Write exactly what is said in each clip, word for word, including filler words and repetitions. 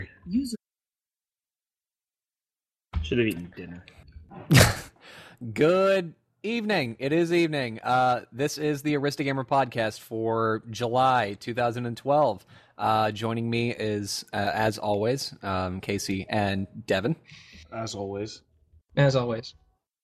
User should have eaten dinner. Good evening. It is evening. Uh, this is the Aristogamer podcast for July twenty twelve. Uh, joining me is, uh, as always, um, Casey and Devin. As always. As always.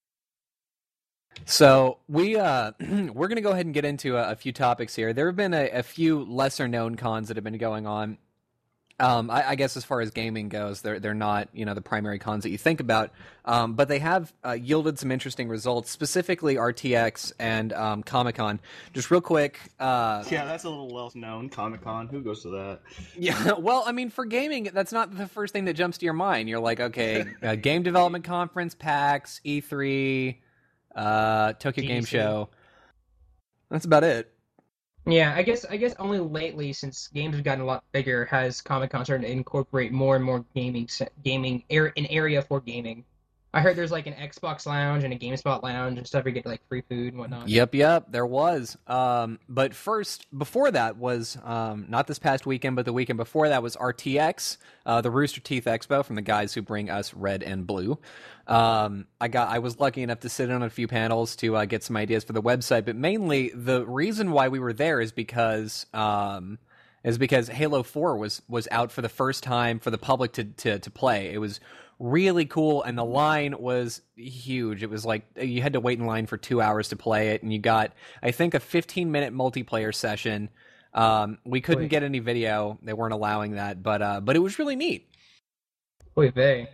So we uh, we're going to go ahead and get into a, a few topics here. There have been a, a few lesser known cons that have been going on. Um, I, I guess as far as gaming goes, they're they're not, you know, the primary cons that you think about, um, but they have uh, yielded some interesting results, specifically R T X and um, Comic-Con. Just real quick. Uh, yeah, that's a little well known. Comic-Con, who goes to that? Yeah, well, I mean, for gaming, that's not the first thing that jumps to your mind. You're like, okay, uh, Game Development Conference, PAX, E three, uh, Tokyo Game Show. That's about it. Yeah, I guess I guess only lately, since games have gotten a lot bigger, has Comic-Con started to incorporate more and more gaming, gaming, an area for gaming. I heard there's like an Xbox lounge and a GameSpot lounge and stuff where you get like free food and whatnot. Yep, yep, there was. Um, but first, before that was, um, not this past weekend, but the weekend before that was R T X, uh, the Rooster Teeth Expo from the guys who bring us Red and Blue. Um, I got, I was lucky enough to sit in on a few panels to uh, get some ideas for the website, but mainly the reason why we were there is because, um, is because Halo four was, was out for the first time for the public to, to, to play. It was really cool, and the line was huge. It was like you had to wait in line for two hours to play it, and you got, I think, a fifteen minute multiplayer session. Um, we couldn't Wait. get any video; they weren't allowing that, but uh, but it was really neat. Wait, they.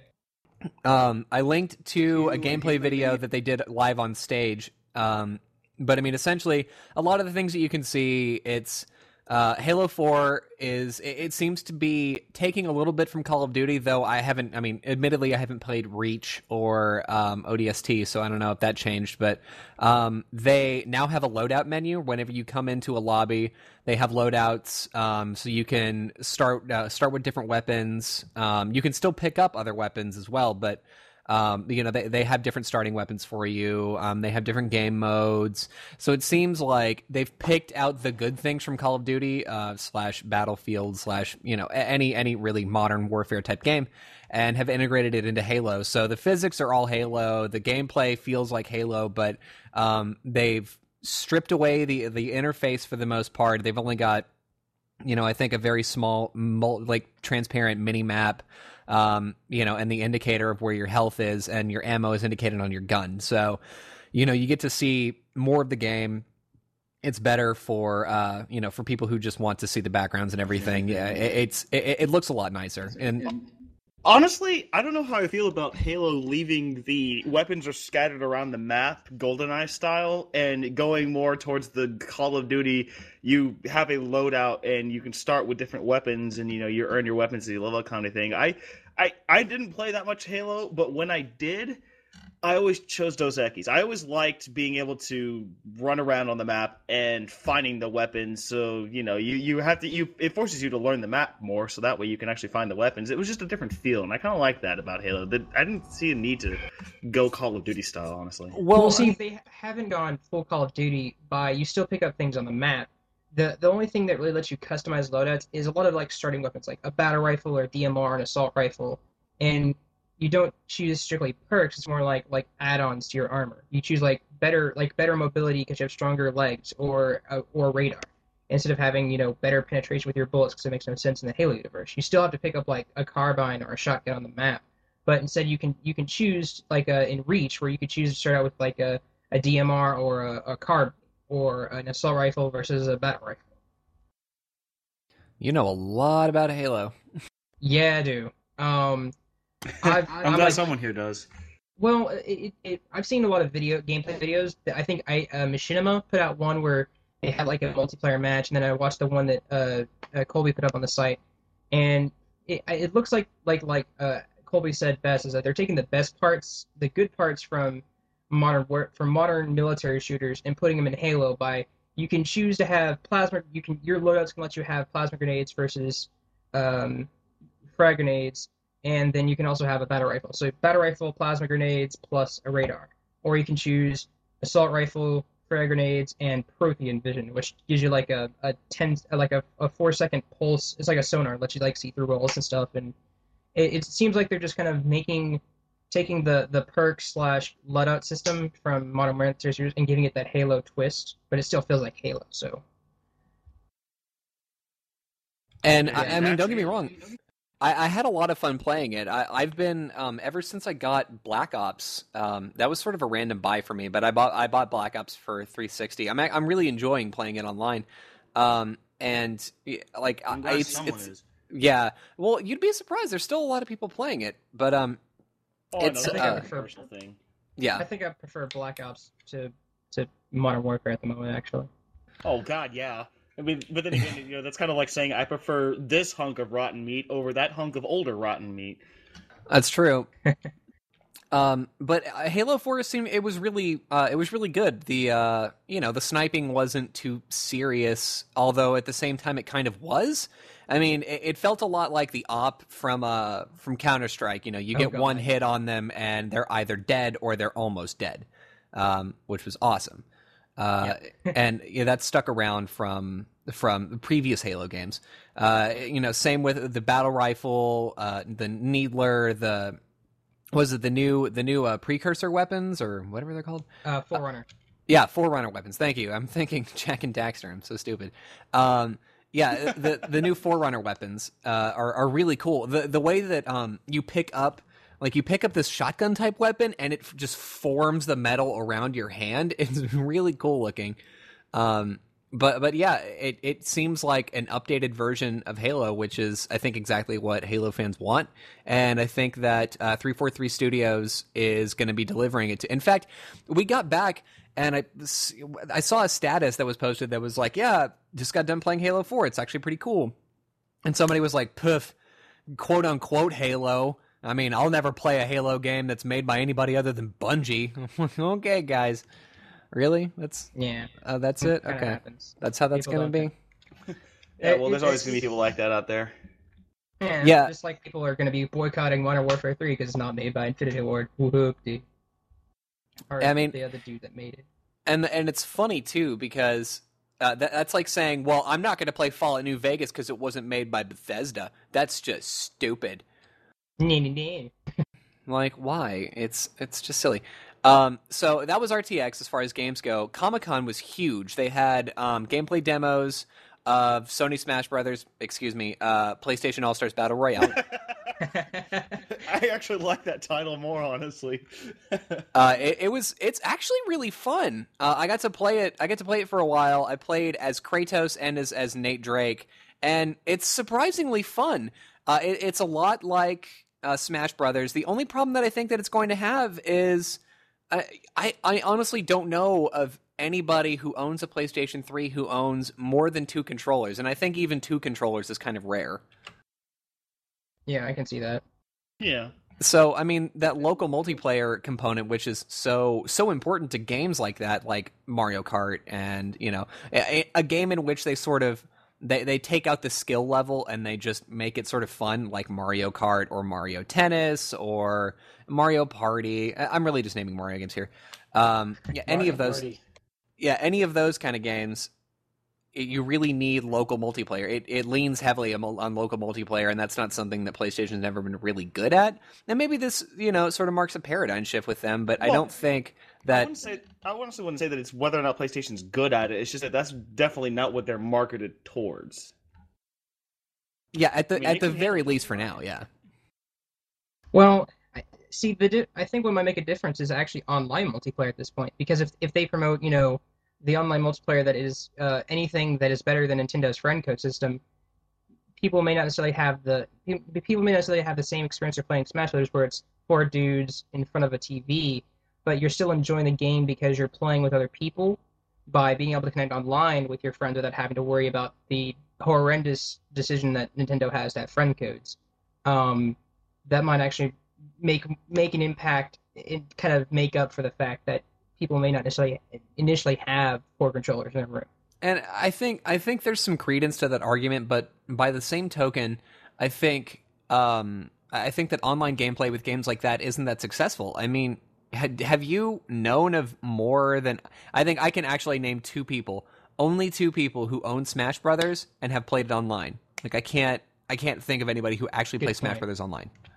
Um, I linked to a gameplay video that they did live on stage. Um, but I mean, essentially, a lot of the things that you can see, it's. Uh, Halo four is, it, it seems to be taking a little bit from Call of Duty, though I haven't, I mean, admittedly, I haven't played Reach or um, O D S T, so I don't know if that changed, but um, they now have a loadout menu. Whenever you come into a lobby, they have loadouts, um, so you can start uh, start with different weapons. Um, you can still pick up other weapons as well, but Um, you know, they, they have different starting weapons for you. Um, they have different game modes. So it seems like they've picked out the good things from Call of Duty, uh, slash Battlefield, slash, you know, any, any really modern warfare type game, and have integrated it into Halo. So the physics are all Halo. The gameplay feels like Halo, but, um, they've stripped away the, the interface for the most part. They've only got, you know, I think a very small, like transparent mini map. Um, you know, and the indicator of where your health is, and your ammo is indicated on your gun. So, you know, you get to see more of the game. It's better for, uh, you know, for people who just want to see the backgrounds and everything. Yeah, it, it's it, it looks a lot nicer. And honestly, I don't know how I feel about Halo leaving the weapons are scattered around the map, GoldenEye style, and going more towards the Call of Duty. You have a loadout, and you can start with different weapons, and you know you earn your weapons as you level kind of thing. I, I, I didn't play that much Halo, but when I did, I always chose Dos Equis. I always liked being able to run around on the map and finding the weapons. So you know you, you have to you it forces you to learn the map more, so that way you can actually find the weapons. It was just a different feel, and I kind of like that about Halo. That I didn't see a need to go Call of Duty style, honestly. Well, well see, they haven't gone full Call of Duty by you still pick up things on the map. The the only thing that really lets you customize loadouts is a lot of like starting weapons, like a battle rifle or a D M R, an assault rifle, and you don't choose strictly perks. It's more like like add-ons to your armor. You choose like better like better mobility because you have stronger legs, or uh, or radar, instead of having, you know, better penetration with your bullets, because it makes no sense in the Halo universe. You still have to pick up like a carbine or a shotgun on the map, but instead you can you can choose like a, in Reach, where you could choose to start out with like a, a D M R or a, a carb or an assault rifle versus a battle rifle. You know a lot about Halo. Yeah, I do. Um, I've, I'm, I'm glad like, someone here does. Well, it, it, it, I've seen a lot of video gameplay videos. That I think I uh, Machinima put out one where they had like a multiplayer match, and then I watched the one that uh, uh, Colby put up on the site, and it, it looks like like like uh, Colby said best, is that they're taking the best parts, the good parts from modern from modern military shooters, and putting them in Halo. By you can choose to have plasma. You can your loadouts can let you have plasma grenades versus um, frag grenades. And then you can also have a battle rifle. So battle rifle, plasma grenades, plus a radar. Or you can choose assault rifle, frag grenades, and Prothean vision, which gives you like a, a ten like a, a four second pulse. It's like a sonar, lets you like see through walls and stuff, and it, it seems like they're just kind of making taking the the perk slash loadout system from Modern Warfare series and giving it that Halo twist, but it still feels like Halo. So, And Yeah, I, I mean, don't get me actually- wrong. I, I had a lot of fun playing it. I, I've been um, ever since I got Black Ops. Um, that was sort of a random buy for me, but I bought I bought Black Ops for three sixty. I'm I'm really enjoying playing it online, um, and y- like I'm I, glad it's, someone it's is. yeah. Well, you'd be surprised. There's still a lot of people playing it, but um, Oh, It's, I know, that's uh, a personal thing. yeah. I think I prefer Black Ops to to Modern Warfare at the moment, actually. Oh God, yeah. I mean, but then again, you know, that's kind of like saying I prefer this hunk of rotten meat over that hunk of older rotten meat. That's true. um, but uh, Halo four seemed it was really uh, it was really good. The uh, you know the sniping wasn't too serious, although at the same time it kind of was. I mean, it, it felt a lot like the op from uh from Counter Strike. You know, you Oh, get God. one hit on them and they're either dead or they're almost dead, um, which was awesome. Uh, and yeah, that stuck around from from the previous Halo games. Uh, you know, same with the battle rifle, uh, the Needler, the was it the new the new uh, precursor weapons or whatever they're called? Uh, Forerunner. Yeah, Forerunner weapons. Thank you. I'm thinking Jack and Daxter. I'm so stupid. Um, yeah, the the new Forerunner weapons uh, are are really cool. The the way that um you pick up. Like, you pick up this shotgun type weapon, and it f- just forms the metal around your hand. It's really cool looking. Um, but but yeah, it, it seems like an updated version of Halo, which is, I think, exactly what Halo fans want. And I think that uh, three forty-three Studios is going to be delivering it to. In fact, we got back, and I, I saw a status that was posted that was like, yeah, just got done playing Halo four. It's actually pretty cool. And somebody was like, poof, quote unquote Halo. I mean, I'll never play a Halo game that's made by anybody other than Bungie. Okay, guys. Really? That's Yeah, uh, that's it? kinda Okay. happens. That's how that's People going to don't be? Yeah, well, It- there's it- always it's gonna be just- people like that out there. Yeah, Yeah. just like people are going to be boycotting Modern Warfare three because it's not made by Infinity Ward. Whoop-de. Or I mean- the other dude that made it. And and it's funny too because uh, that, that's like saying, well, I'm not going to play Fallout New Vegas because it wasn't made by Bethesda. That's just stupid. Nee, nee, nee. Like, why? It's it's just silly. Um, so that was R T X as far as games go. Comic-Con was huge. They had um, gameplay demos of Sony Smash Brothers, excuse me, uh, PlayStation All-Stars Battle Royale. I actually like that title more, honestly. uh, it, it was it's actually really fun. Uh, I got to play it. I got to play it for a while. I played as Kratos and as as Nate Drake, and it's surprisingly fun. Uh, it, it's a lot like uh, Smash Brothers. The only problem that I think that it's going to have is I, I I honestly don't know of anybody who owns a PlayStation three who owns more than two controllers, and I think even two controllers is kind of rare. Yeah, I can see that. Yeah. So, I mean, that local multiplayer component, which is so so important to games like that, like Mario Kart, and you know, a, a game in which they sort of they they take out the skill level and they just make it sort of fun, like Mario Kart or Mario Tennis or Mario Party. I- I'm really just naming Mario games here. Um, yeah, any Mario of those, Party. yeah, any of those kind of games. It, you really need local multiplayer. It it leans heavily on, on local multiplayer, and that's not something that PlayStation's never been really good at. And maybe this, you know, sort of marks a paradigm shift with them. But I Well, don't think I that. wouldn't say I honestly wouldn't say that it's whether or not PlayStation's good at it. It's just that that's definitely not what they're marketed towards. Yeah, at the I mean, at it the can very handle least it for fine. now, yeah. Well, I, see, the di- I think what might make a difference is actually online multiplayer at this point. Because if if they promote, you know, the online multiplayer that is uh, anything that is better than Nintendo's friend code system, people may not necessarily have the people may not necessarily have the same experience of playing Smash Brothers, where it's four dudes in front of a T V, but you're still enjoying the game because you're playing with other people by being able to connect online with your friends without having to worry about the horrendous decision that Nintendo has to have friend codes. Um, that might actually make make an impact and kind of make up for the fact that people may not necessarily initially have four controllers in a room. And I think I think there's some credence to that argument, but by the same token, I think um, I think that online gameplay with games like that isn't that successful. I mean, had, have you known of more than I think I can actually name two people, only two people who own Smash Brothers and have played it online. Like I can't I can't think of anybody who actually Good plays Smash point. Brothers online.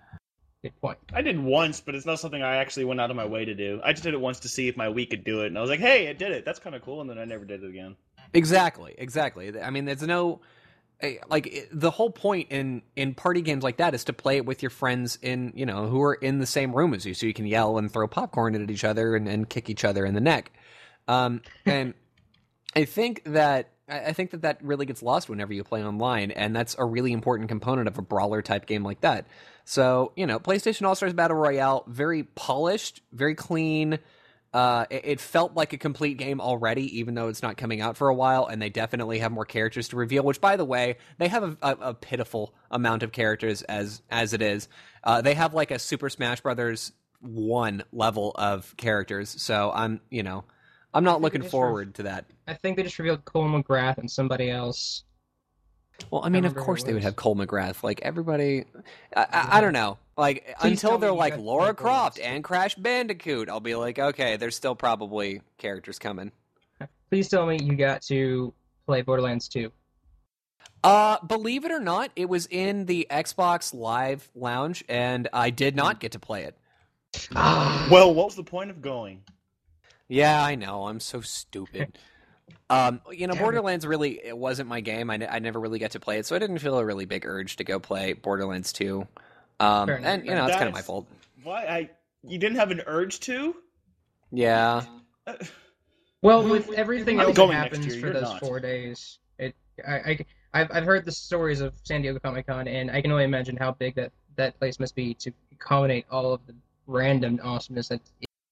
Good point. I did once, but it's not something I actually went out of my way to do. I just did it once to see if my Wii could do it, and I was like, hey, it did it. That's kind of cool, and then I never did it again. Exactly, exactly. I mean, there's no... Like, the whole point in, in party games like that is to play it with your friends in, you know, who are in the same room as you, so you can yell and throw popcorn at each other and, and kick each other in the neck. Um, and I think that I think that that really gets lost whenever you play online, and that's a really important component of a brawler type game like that. So, you know, PlayStation All-Stars Battle Royale, very polished, very clean. Uh, it, it felt like a complete game already, even though it's not coming out for a while, and they definitely have more characters to reveal, which, by the way, they have a, a, a pitiful amount of characters as as it is. Uh, they have like a Super Smash Brothers one level of characters, so I'm, you know, I'm not looking forward to that. I think they just revealed Cole McGrath and somebody else. Well, I mean, of course they would have Cole McGrath. Like, everybody... I, I, I don't know. Like, Please until they're me like got- Laura got Croft those. and Crash Bandicoot, I'll be like, okay, there's still probably characters coming. Please tell me you got to play Borderlands two. Uh, believe it or not, it was in the Xbox Live Lounge, and I did not get to play it. Well, what was the point of going? Yeah, I know. I'm so stupid. Um, you know, Damn it. Borderlands really it wasn't my game. I, n- I never really got to play it, so I didn't feel a really big urge to go play Borderlands two. Um, Fair enough. and, you know, it's kind of my That's- fault. Why? I You didn't have an urge to? Yeah. Uh, Well, with everything I'm else that going next happens year, for you're those not. four days, it I, I I've I've heard the stories of San Diego Comic Con, and I can only imagine how big that that place must be to accommodate all of the random awesomeness that.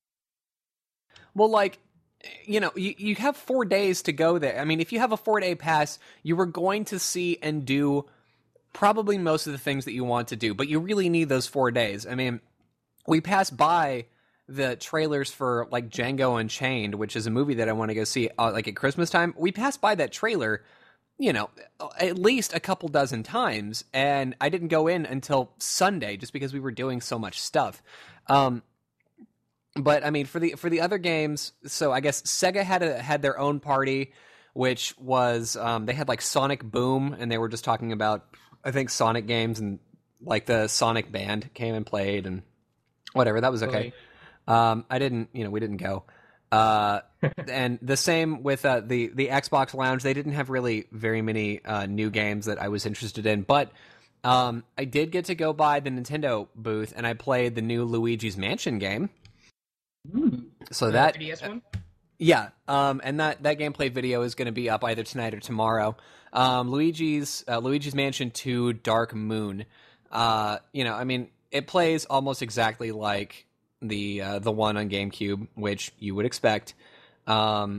Well, like, you know, you, you have four days to go there. I mean, if you have a four-day pass, you were going to see and do probably most of the things that you want to do, but you really need those four days. I mean, we passed by the trailers for, like, Django Unchained, which is a movie that I want to go see, uh, like, at Christmas time. We passed by that trailer, you know, at least a couple dozen times, and I didn't go in until Sunday just because we were doing so much stuff. Um, But I mean, for the for the other games, so I guess Sega had a, had their own party, which was um, they had like Sonic Boom, and they were just talking about I think Sonic games, and like the Sonic band came and played and whatever. That was okay. Um, I didn't, you know, we didn't go. Uh, and the same with uh, the the Xbox Lounge. They didn't have really very many uh, new games that I was interested in, but um, I did get to go by the Nintendo booth, and I played the new Luigi's Mansion game. Ooh. So The that three D S one? yeah, um, and that, that gameplay video is going to be up either tonight or tomorrow. Um, Luigi's uh, Luigi's Mansion two Dark Moon. Uh, you know, I mean, it plays almost exactly like the uh, the one on GameCube, which you would expect. Um,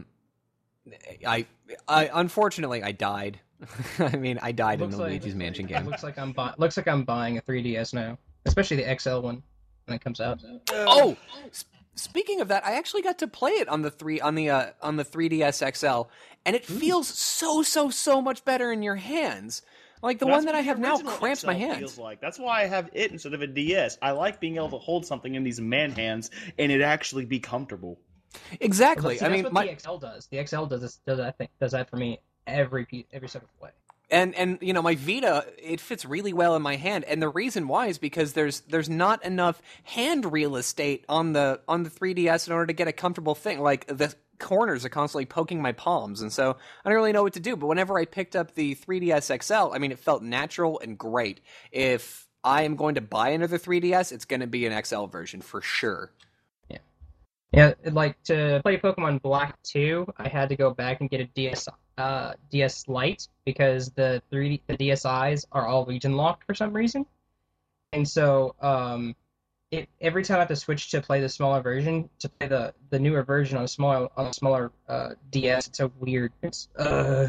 I, I unfortunately I died. I mean, I died in Looks the like- Luigi's Mansion It game. looks like I'm bu- looks like I'm buying a three D S now, especially the X L one when it comes out. Oh, s- speaking of that, I actually got to play it on the three on the uh, on the three D S X L, and it feels so so so much better in your hands. Like the That's one that what I the have now original cramps my X L hands. Feels like. That's why I have it instead of a D S. I like being able to hold something in these man hands and it actually be comfortable. Exactly. See, I that's mean, what my the X L does. The X L does this, does that thing, does that for me every pe- every step of the way. and and you know my Vita, it fits really well in my hand, and the reason why is because there's there's not enough hand real estate on the on the three D S in order to get a comfortable thing. Like the corners are constantly poking my palms, and so I don't really know what to do. But whenever I picked up the three D S X L, I mean, it felt natural and great. If I am going to buy another three D S, it's going to be an X L version for sure. Yeah, like to play Pokemon Black two, I had to go back and get a D S uh D S Lite because the three the D S Is are all region locked for some reason. And so um it every time I have to switch to play the smaller version to play the the newer version on a smaller on a smaller uh D S, it's so weird. It's uh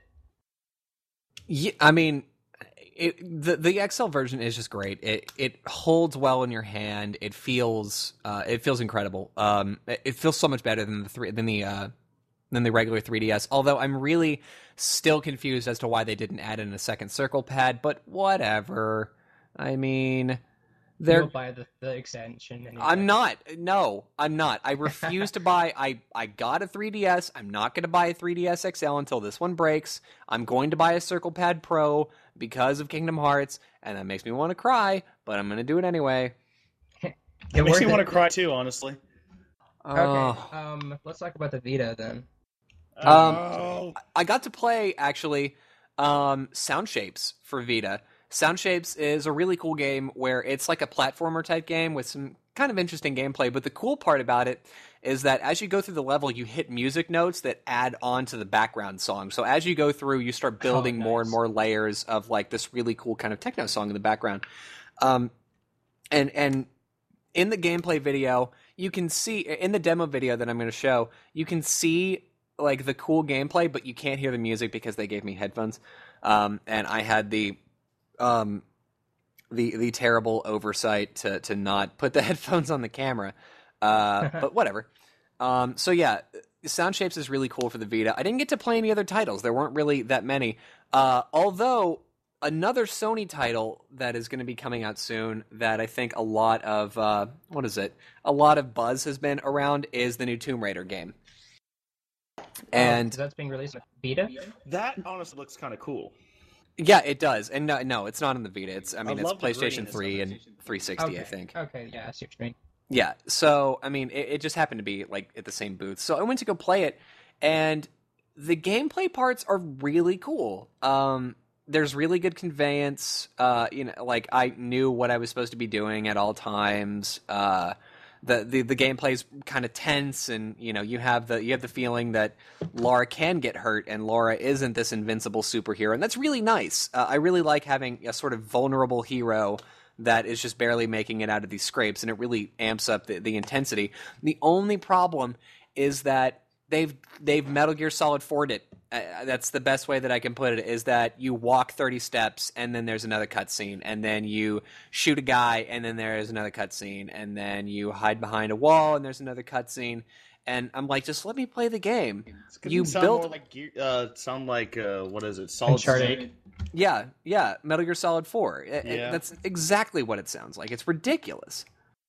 Yeah, I mean, it, the the X L version is just great. It it holds well in your hand. It feels uh, it feels incredible. Um, it, it feels so much better than the three than the uh, than the regular three D S. Although I'm really still confused as to why they didn't add in a second circle pad. But whatever. I mean, they're you'll buy the, the extension. And I'm not. No, I'm not. I refuse to buy. I, I got a three D S. I'm not going to buy a three D S X L until this one breaks. I'm going to buy a Circle Pad Pro because of Kingdom Hearts, and that makes me want to cry, but I'm going to do it anyway. It makes worth me want to it. cry too, honestly. Okay, Oh. um, let's talk about the Vita then. Um, Oh. I got to play actually um, Sound Shapes for Vita. Sound Shapes is a really cool game where it's like a platformer type game with some kind of interesting gameplay. But the cool part about it is that as you go through the level, you hit music notes that add on to the background song. So as you go through, you start building Oh, more and nice. more layers of like this really cool kind of techno song in the background. Um, and and in the gameplay video, you can see in the demo video that I'm going to show, you can see like the cool gameplay, but you can't hear the music because they gave me headphones, um, and I had the um, the the terrible oversight to to not put the headphones on the camera. Uh, but whatever. Um, so yeah, Sound Shapes is really cool for the Vita. I didn't get to play any other titles. There weren't really that many. Uh, although another Sony title that is going to be coming out soon that I think a lot of uh, what is it? A lot of buzz has been around is the new Tomb Raider game. And oh, that's being released on Vita. That honestly looks kind of cool. yeah, it does. And no, no, it's not on the Vita. It's I mean, I it's love the PlayStation green. three and three sixty, Okay. I think. Okay, yeah, I see what you mean. Yeah, so I mean, it, it just happened to be like at the same booth. So I went to go play it, and the gameplay parts are really cool. Um, there's really good conveyance. Uh, you know, like I knew what I was supposed to be doing at all times. Uh, the the the gameplay's kind of tense, and you know, you have the you have the feeling that Laura can get hurt, and Laura isn't this invincible superhero, and that's really nice. Uh, I really like having a sort of vulnerable hero that is just barely making it out of these scrapes, and it really amps up the, the intensity. The only problem is that they've they've Metal Gear Solid four'd it. Uh, that's the best way that I can put it, is that you walk thirty steps, and then there's another cutscene, and then you shoot a guy, and then there's another cutscene, and then you hide behind a wall, and there's another cutscene. And I'm like, just let me play the game. You sound built more like Gear- uh, sound like uh, what is it? Solid Uncharted. Snake. Yeah, yeah, Metal Gear Solid four. It- it- Yeah. that's exactly what it sounds like. It's ridiculous.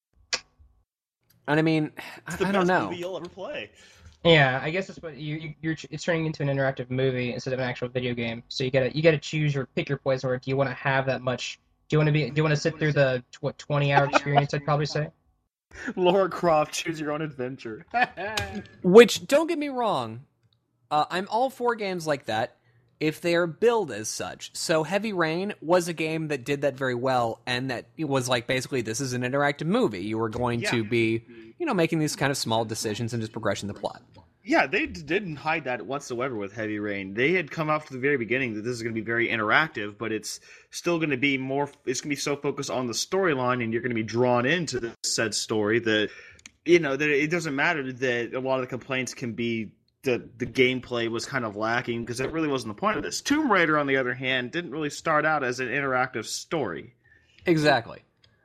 And I mean, I, It's the I don't best know. movie you'll ever play. Yeah, I guess that's what you, you you're. It's turning into an interactive movie instead of an actual video game. So you gotta you gotta choose your pick your poison. Where do you want to have that much? Do you want to be? Do you want to sit through the what twenty hour experience? I'd probably say. Laura Croft, choose your own adventure. Which, don't get me wrong, uh, I'm all for games like that if they are billed as such. So Heavy Rain was a game that did that very well, and that it was like, basically, this is an interactive movie. You were going Yeah. to be, you know, making these kind of small decisions and just progressing the plot. Yeah, they d- didn't hide that whatsoever with Heavy Rain. They had come out from the very beginning that this is going to be very interactive, but it's still going to be more. It's going to be so focused on the storyline, and you're going to be drawn into the said story that, you know, that it doesn't matter that a lot of the complaints can be that the gameplay was kind of lacking, because that really wasn't the point of this. Tomb Raider, on the other hand, didn't really start out as an interactive story. Exactly.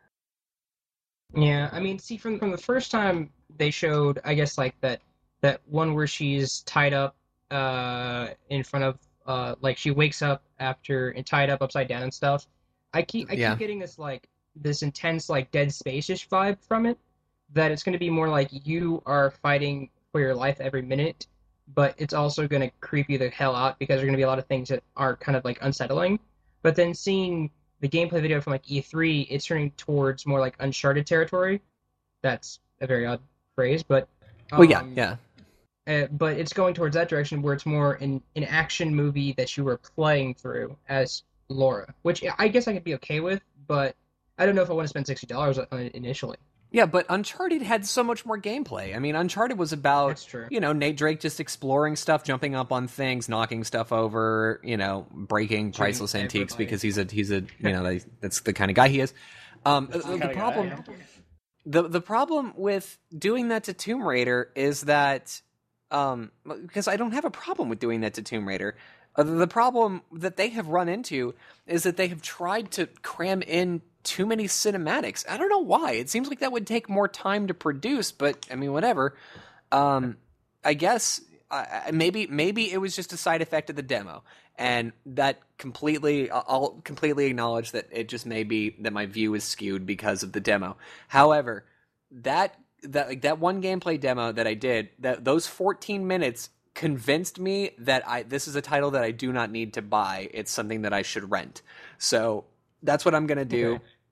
Yeah, I mean, see, from from the first time they showed, I guess like that that one where she's tied up uh in front of uh like she wakes up after and tied up upside down and stuff. I keep I Yeah. keep getting this like this intense like Dead Space-ish vibe from it, that it's going to be more like you are fighting for your life every minute, but it's also going to creep you the hell out because there are going to be a lot of things that are kind of like unsettling. But then seeing the gameplay video from like E three, it's turning towards more like Uncharted territory. That's a very odd phrase, but um, Well, yeah, yeah. uh, but it's going towards that direction where it's more an, an action movie that you were playing through as Laura, which I guess I could be okay with, but I don't know if I want to spend sixty dollars on it initially. Yeah, but Uncharted had so much more gameplay. I mean, Uncharted was about, That's true. you know, Nate Drake just exploring stuff, jumping up on things, knocking stuff over, you know, breaking priceless antiques everybody. because he's a he's a you know they, that's the kind of guy he is. Um, the, the kinda guy, problem yeah. the the problem with doing that to Tomb Raider is that um, because I don't have a problem with doing that to Tomb Raider. Uh, the problem that they have run into is that they have tried to cram in too many cinematics. I don't know why. It seems like that would take more time to produce, but I mean, whatever. Um, I guess uh, maybe maybe it was just a side effect of the demo, and that completely I'll completely acknowledge that it just may be that my view is skewed because of the demo. However, that that like that one gameplay demo that I did, that those fourteen minutes convinced me that I this is a title that I do not need to buy. It's something that I should rent. So that's what I'm gonna do. Okay.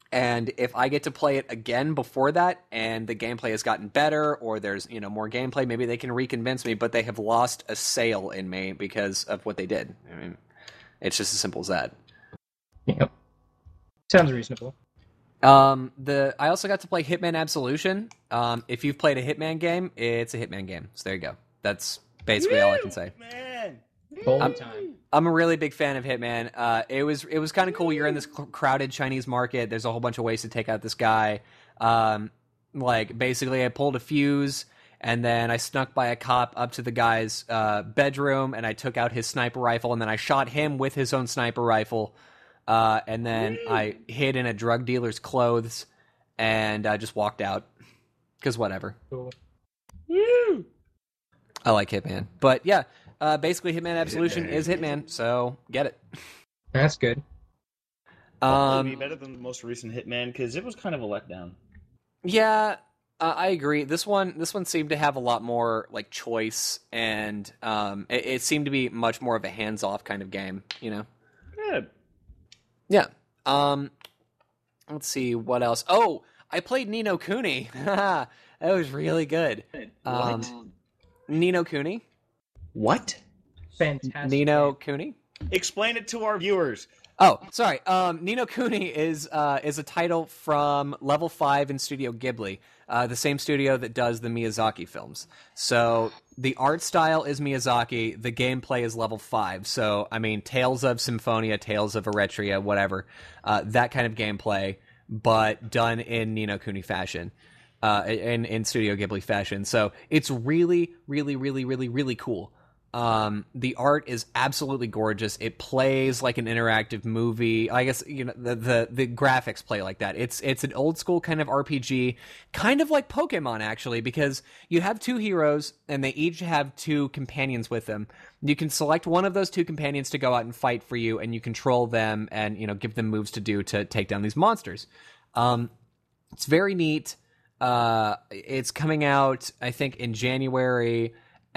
And if I get to play it again before that, and the gameplay has gotten better, or there's you know more gameplay, maybe they can reconvince me. But they have lost a sale in me because of what they did. I mean, it's just as simple as that. Yep. Sounds reasonable. Um, the I also got to play Hitman Absolution. Um, if you've played a Hitman game, it's a Hitman game. So there you go. That's basically all I can say. Man. Full I'm, time. I'm a really big fan of Hitman. Uh, it was it was kind of cool. You're in this cl- crowded Chinese market. There's a whole bunch of ways to take out this guy. Um, like basically, I pulled a fuse, and then I snuck by a cop up to the guy's uh, bedroom, and I took out his sniper rifle, and then I shot him with his own sniper rifle. Uh, and then I hid in a drug dealer's clothes, and I just walked out. Because whatever. Cool. Woo! I like Hitman. But yeah, uh, basically Hitman Absolution is Hitman, so get it. That's good. Probably be Um, better than the most recent Hitman, because it was kind of a letdown. yeah, uh, I agree. This one, this one seemed to have a lot more like choice, and um, it, it seemed to be much more of a hands-off kind of game. You know. Good. Yeah. Um, let's see what else. Oh, I played Ni no Kuni. That was really good. Um, What? Ni no Kuni. What? Fantastic. Ni no Kuni. Explain it to our viewers. Oh, sorry. Um, Ni no Kuni is uh, is a title from Level Five in Studio Ghibli, uh, the same studio that does the Miyazaki films. So the art style is Miyazaki, the gameplay is Level Five. So I mean, Tales of Symphonia, Tales of Eretria, whatever, uh, that kind of gameplay, but done in Ni no Kuni fashion, uh, in in Studio Ghibli fashion. So it's really, really, really, really, really cool. Um, the art is absolutely gorgeous. It plays like an interactive movie. I guess you know the, the the graphics play like that. It's it's an old school kind of R P G, kind of like Pokemon actually, because you have two heroes and they each have two companions with them. You can select one of those two companions to go out and fight for you, and you control them and you know give them moves to do to take down these monsters. Um, it's very neat. Uh, it's coming out I think in January.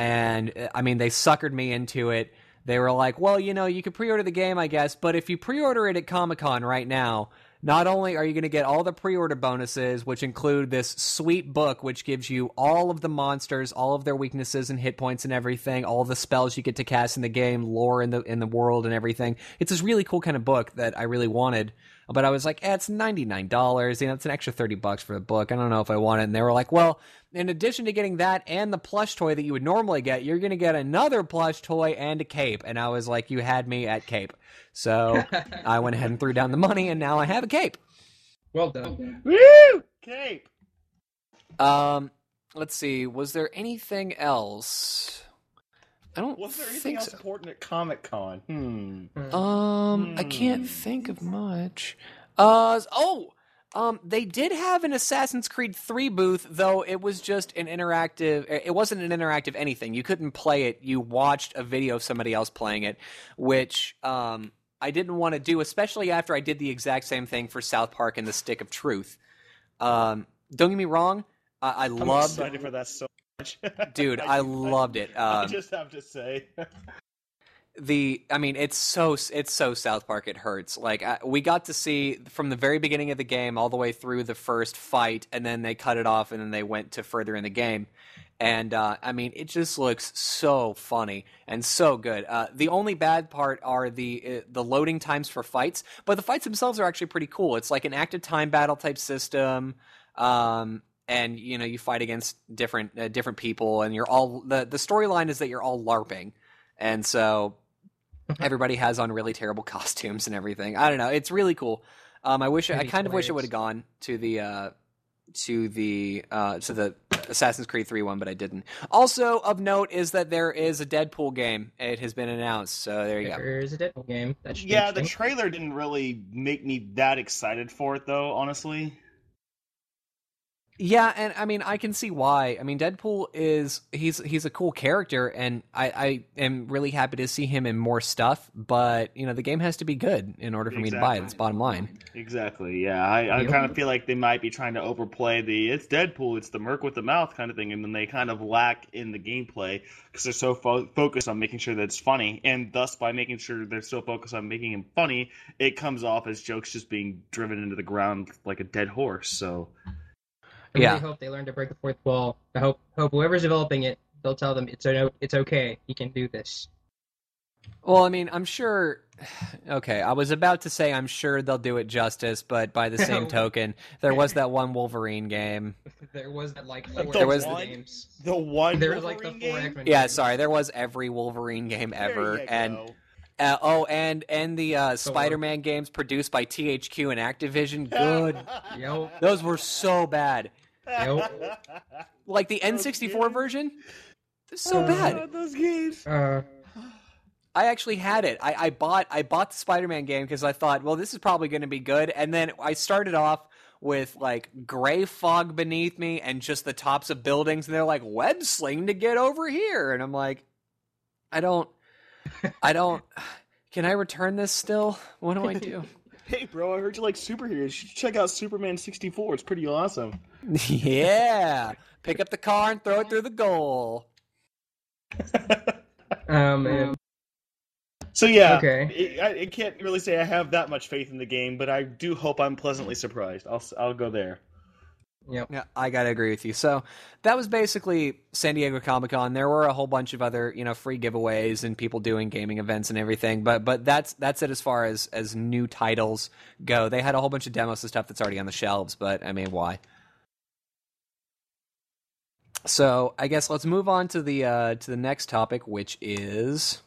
And, I mean, they suckered me into it. They were like, well, you know, you could pre-order the game, I guess, but if you pre-order it at Comic-Con right now, not only are you going to get all the pre-order bonuses, which include this sweet book, which gives you all of the monsters, all of their weaknesses and hit points and everything, all the spells you get to cast in the game, lore in the in the world and everything. It's this really cool kind of book that I really wanted. But I was like, eh, it's ninety-nine dollars. You know, it's an extra thirty bucks for the book. I don't know if I want it. And they were like, well, in addition to getting that and the plush toy that you would normally get, you're going to get another plush toy and a cape. And I was like, you had me at cape. So I went ahead and threw down the money, and now I have a cape. Well done. Woo! Cape. Um, let's see. Was there anything else? I don't Was there anything think else so. important at Comic Con? Hmm. Um, I can't think of much. Uh, oh, um, they did have an Assassin's Creed three booth, though it was just an interactive. It wasn't an interactive anything. You couldn't play it. You watched a video of somebody else playing it, which um I didn't want to do, especially after I did the exact same thing for South Park and the Stick of Truth. Um, don't get me wrong, I, I I'm loved, excited for that so much. dude, I loved it. I Um, just have to say. the I mean it's so it's so South Park it hurts. Like I, we got to see from the very beginning of the game all the way through the first fight, and then they cut it off and then they went to further in the game. And uh, I mean it just looks so funny and so good. Uh, the only bad part are the uh, the loading times for fights, but the fights themselves are actually pretty cool. It's like an active time battle type system. Um, and you know you fight against different uh, different people, and you're all the the storyline is that you're all LARPing. And so everybody has on really terrible costumes and everything. I don't know. It's really cool. Um, I wish I Maybe kind of wish it toys. would have gone to the uh, to the uh, to the Assassin's Creed three one, but I didn't. Also of note is that there is a Deadpool game. It has been announced. So there you go. There's a Deadpool game. That should be Yeah, the interesting. trailer didn't really make me that excited for it, though, honestly. Yeah, and I mean, I can see why. I mean, Deadpool is he's he's a cool character, and I, I am really happy to see him in more stuff. But you know, the game has to be good in order for me to buy it. That's bottom line. Exactly. Yeah, I, I Yep. kind of feel like they might be trying to overplay the "it's Deadpool, it's the Merc with the mouth" kind of thing, and then they kind of lack in the gameplay because they're so fo- focused on making sure that it's funny, and thus by making sure they're so focused on making him funny, it comes off as jokes just being driven into the ground like a dead horse. So. I really Yeah. hope they learn to break the fourth wall. I hope hope whoever's developing it, they'll tell them it's o- it's okay. You can do this. Well, I mean, I'm sure. Okay, I was about to say I'm sure they'll do it justice, but by the same token, there was that one Wolverine game. There was that like The four There was- X-Men games. The one There was like the Wolverine four game? X-Men. Yeah, games. sorry, there was every Wolverine game There ever, you and go. uh, oh, and and the uh, Spider-Man games produced by T H Q and Activision. Good, Yep. those were so bad. Nope. Like the N sixty-four games? version, so Uh, bad. Those games. Uh, I actually had it. I, I bought I bought the Spider-Man game because I thought, well, this is probably going to be good. And then I started off with like gray fog beneath me and just the tops of buildings, and they're like web sling to get over here, and I'm like, I don't, I don't. Can I return this still? What do I do? Hey, bro, I heard you like superheroes. You should check out Superman sixty-four. It's pretty awesome. Yeah, pick up the car and throw it through the goal. oh man. So yeah, Okay. I, I can't really say I have that much faith in the game, but I do hope I'm pleasantly surprised. I'll I'll go there. Yep. Yeah, I gotta agree with you. So that was basically San Diego Comic Con. There were a whole bunch of other, you know, free giveaways and people doing gaming events and everything. But but that's that's it as far as as new titles go. They had a whole bunch of demos of stuff that's already on the shelves. But I mean, why? So I guess let's move on to the uh, to the next topic, which is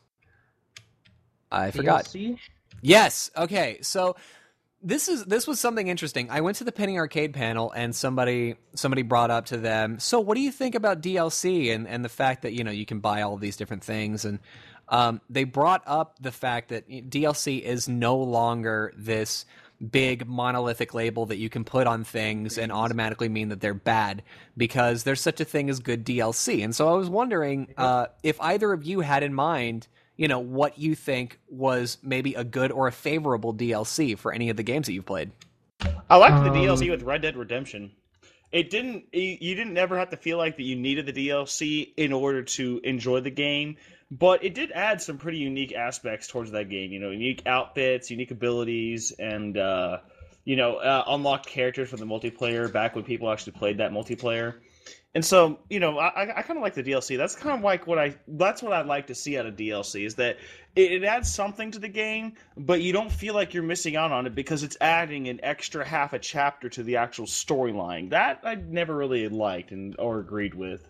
I forgot. D L C? Yes. Okay. So this is this was something interesting. I went to the Penny Arcade panel, and somebody somebody brought up to them, so what do you think about D L C and, and the fact that, you know, you can buy all of these different things? And um, they brought up the fact that D L C is no longer this big monolithic label that you can put on things and automatically mean that they're bad, because there's such a thing as good D L C. And so I was wondering uh, if either of you had in mind, you know, what you think was maybe a good or a favorable D L C for any of the games that you've played. I liked the Um, D L C with Red Dead Redemption. It didn't. You you didn't never have to feel like that you needed the D L C in order to enjoy the game, but it did add some pretty unique aspects towards that game. You know, unique outfits, unique abilities, and uh, you know, uh, unlocked characters for the multiplayer back when people actually played that multiplayer. And so, you know, I, I kind of like the D L C. That's kind of like what I. That's what I'd like to see out of D L C, is that it, it adds something to the game, but you don't feel like you're missing out on it because it's adding an extra half a chapter to the actual storyline. That I never really liked and or agreed with.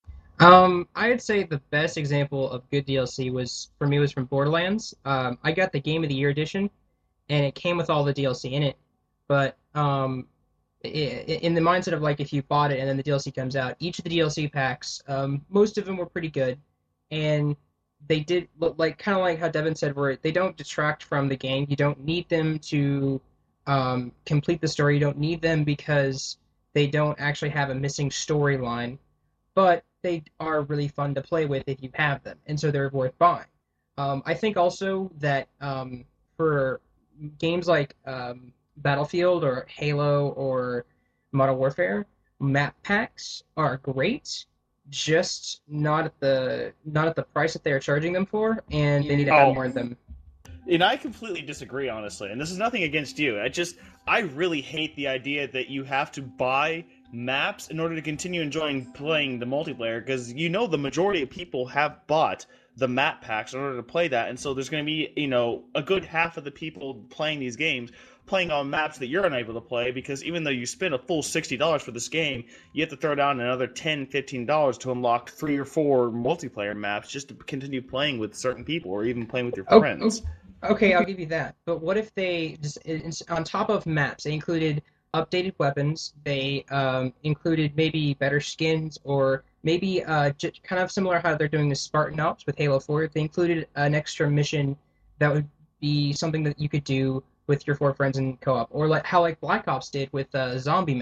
Um, I'd say the best example of good D L C was for me was from Borderlands. Um, I got the Game of the Year edition, and it came with all the D L C in it. But um, i- i- in the mindset of like if you bought it and then the D L C comes out, each of the D L C packs, um, most of them were pretty good, and they did look like kind of like how Devin said, where they don't detract from the game. You don't need them to um, complete the story. You don't need them because they don't actually have a missing storyline, but they are really fun to play with if you have them, and so they're worth buying. Um, I think also that um, for games like um, Battlefield or Halo or Modern Warfare, map packs are great, just not at the not at the price that they are charging them for, and they need to have Oh. more of them. And I completely disagree, honestly. And this is nothing against you. I just, I really hate the idea that you have to buy maps in order to continue enjoying playing the multiplayer, because you know the majority of people have bought the map packs in order to play that. And so there's going to be, you know, a good half of the people playing these games playing on maps that you're unable to play, because even though you spend a full sixty dollars for this game, you have to throw down another ten dollars, fifteen dollars to unlock three or four multiplayer maps just to continue playing with certain people or even playing with your Oh, friends. Okay, I'll give you that. But what if they just it's- on top of maps, they included updated weapons, they um, included maybe better skins, or maybe uh, j- kind of similar how they're doing the Spartan Ops with Halo four. They included an extra mission that would be something that you could do with your four friends in co-op, or like how like Black Ops did with uh, zombie maps.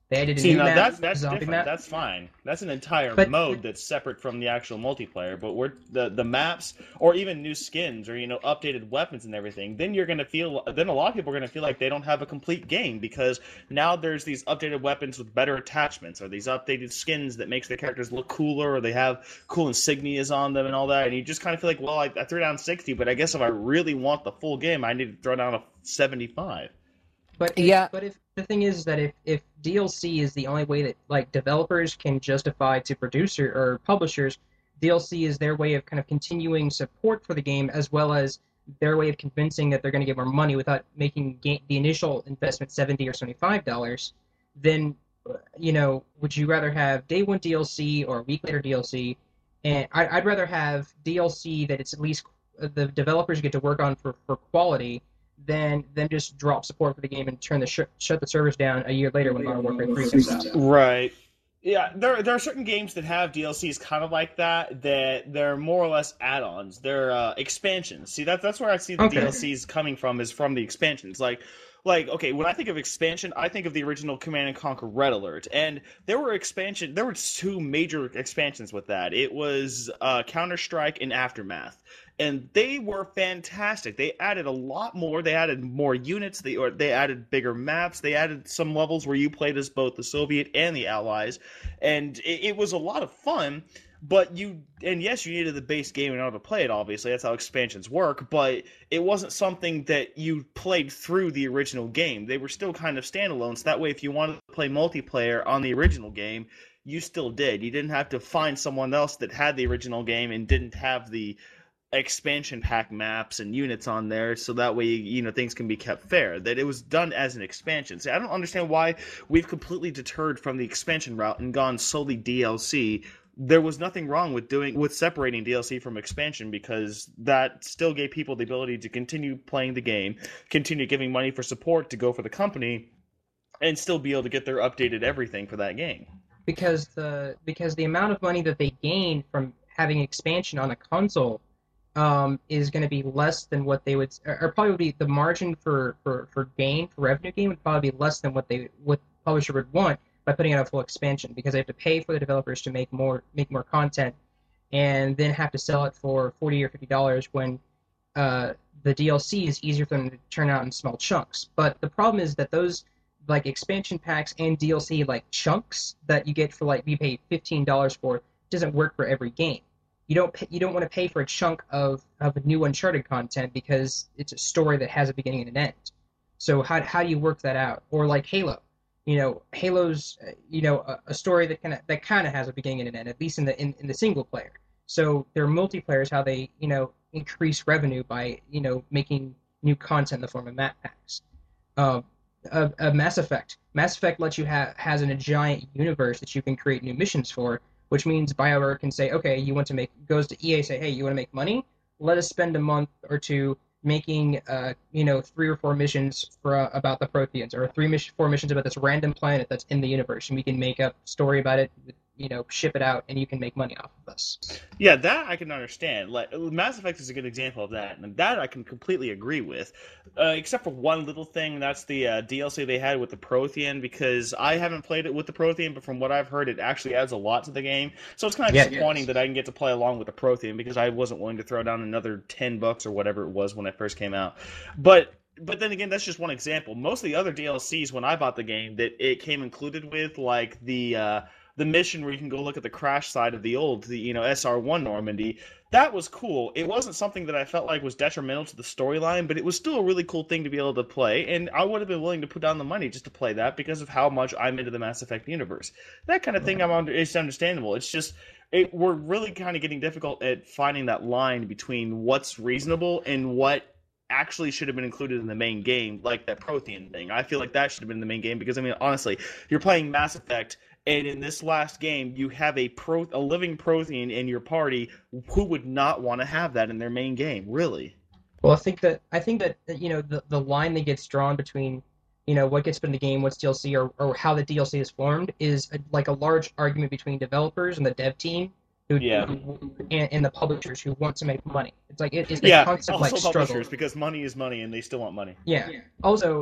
They added a See, new now map, that's that's zombie different. map. That's fine. That's an entire But- mode that's separate from the actual multiplayer. But we're the the maps, or even new skins, or you know, updated weapons and everything. Then you're gonna feel. Then a lot of people are gonna feel like they don't have a complete game because now there's these updated weapons with better attachments, or these updated skins that makes the characters look cooler, or they have cool insignias on them and all that. And you just kind of feel like, well, I, I threw down sixty, but I guess if I really want the full game, I need to throw down a seventy-five. But if, Yeah. but if the thing is that if, if D L C is the only way that like developers can justify to producer or publishers, D L C is their way of kind of continuing support for the game as well as their way of convincing that they're going to get more money without making ga- the initial investment seventy or seventy-five dollars. Then, you know, would you rather have day one D L C or a week later D L C? And I, I'd rather have D L C that it's at least the developers get to work on for, for quality. Then, then just drop support for the game and turn the sh- shut the servers down a year later when Modern Warfare three comes out. Right. Yeah, there there are certain games that have D L Cs kind of like that, that they're more or less add-ons. They're uh, expansions. See, that, that's where I see the Okay. D L Cs coming from, is from the expansions. Like, like okay, when I think of expansion, I think of the original Command and Conquer Red Alert. And there were expansion. There were two major expansions with that. It was uh, Counter-Strike and Aftermath. And they were fantastic. They added a lot more. They added more units. They or they added bigger maps. They added some levels where you played as both the Soviet and the Allies, and it, it was a lot of fun. But you and yes, you needed the base game in order to play it. Obviously, that's how expansions work. But it wasn't something that you played through the original game. They were still kind of standalone. So that way, if you wanted to play multiplayer on the original game, you still did. You didn't have to find someone else that had the original game and didn't have the expansion pack maps and units on there, so that way, you know, things can be kept fair. That it was done as an expansion. See, I don't understand why we've completely deterred from the expansion route and gone solely D L C. There was nothing wrong with doing with separating D L C from expansion, because that still gave people the ability to continue playing the game, continue giving money for support to go for the company, and still be able to get their updated everything for that game. Because the because the amount of money that they gain from having expansion on a console um, is going to be less than what they would, or, or probably would be the margin for, for, for gain, for revenue gain, would probably be less than what they what publisher would want by putting out a full expansion, because they have to pay for the developers to make more make more content, and then have to sell it for forty or fifty dollars when uh, the D L C is easier for them to turn out in small chunks. But the problem is that those like expansion packs and D L C like chunks that you get for like you pay fifteen dollars for doesn't work for every game. You don't pay, you don't want to pay for a chunk of, of new Uncharted content because it's a story that has a beginning and an end. So how how do you work that out? Or like Halo, you know, Halo's uh, you know a, a story that kind of that kind of has a beginning and an end, at least in the in, in the single player. So their multiplayers, how they you know increase revenue by you know making new content in the form of map packs. Uh, a, a Mass Effect. Mass Effect lets you have has in a giant universe that you can create new missions for, which means BioWare can say, okay, you want to make, goes to E A, say, hey, you want to make money? Let us spend a month or two making, uh, you know, three or four missions for uh, about the Protheans, or three mission, four missions about this random planet that's in the universe, and we can make a story about it, you know, ship it out, and you can make money off of this. Yeah, that I can understand. Like Mass Effect is a good example of that, and that I can completely agree with, uh, except for one little thing. That's the uh, D L C they had with the Prothean, because I haven't played it with the Prothean, but from what I've heard, it actually adds a lot to the game. So it's kind of Yeah, disappointing yes. that I can get to play along with the Prothean, because I wasn't willing to throw down another ten bucks or whatever it was when it first came out. But But then again, that's just one example. Most of the other D L Cs when I bought the game that it came included with, like the uh, the mission where you can go look at the crash site of the old, the you know S R one Normandy, that was cool. It wasn't something that I felt like was detrimental to the storyline, but it was still a really cool thing to be able to play, and I would have been willing to put down the money just to play that because of how much I'm into the Mass Effect universe. That kind of thing, I'm under, it's understandable. It's just it, we're really kind of getting difficult at finding that line between what's reasonable and what actually should have been included in the main game, like that Prothean thing. I feel like that should have been in the main game because, I mean, honestly, you're playing Mass Effect, and in this last game, you have a pro, a living Prothean in your party. Who would not want to have that in their main game, really? Well, I think that I think that you know the the line that gets drawn between you know what gets put in the game, what's D L C, or, or how the D L C is formed is a, like a large argument between developers and the dev team, who, Yeah. who and, and the publishers who want to make money. It's like it, it's the Yeah, constant also like struggle. publishers, because money is money, and they still want money. Yeah. Also,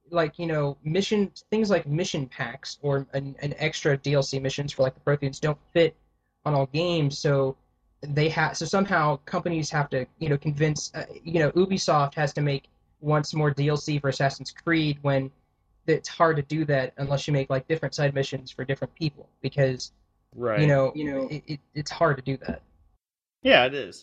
like you know mission things like mission packs or an, an extra D L C missions for like the Protheans don't fit on all games, so they have so somehow companies have to you know convince uh, you know Ubisoft has to make once more D L C for Assassin's Creed when it's hard to do that unless you make like different side missions for different people because Right. you know you know it, it, it's hard to do that. Yeah, it is.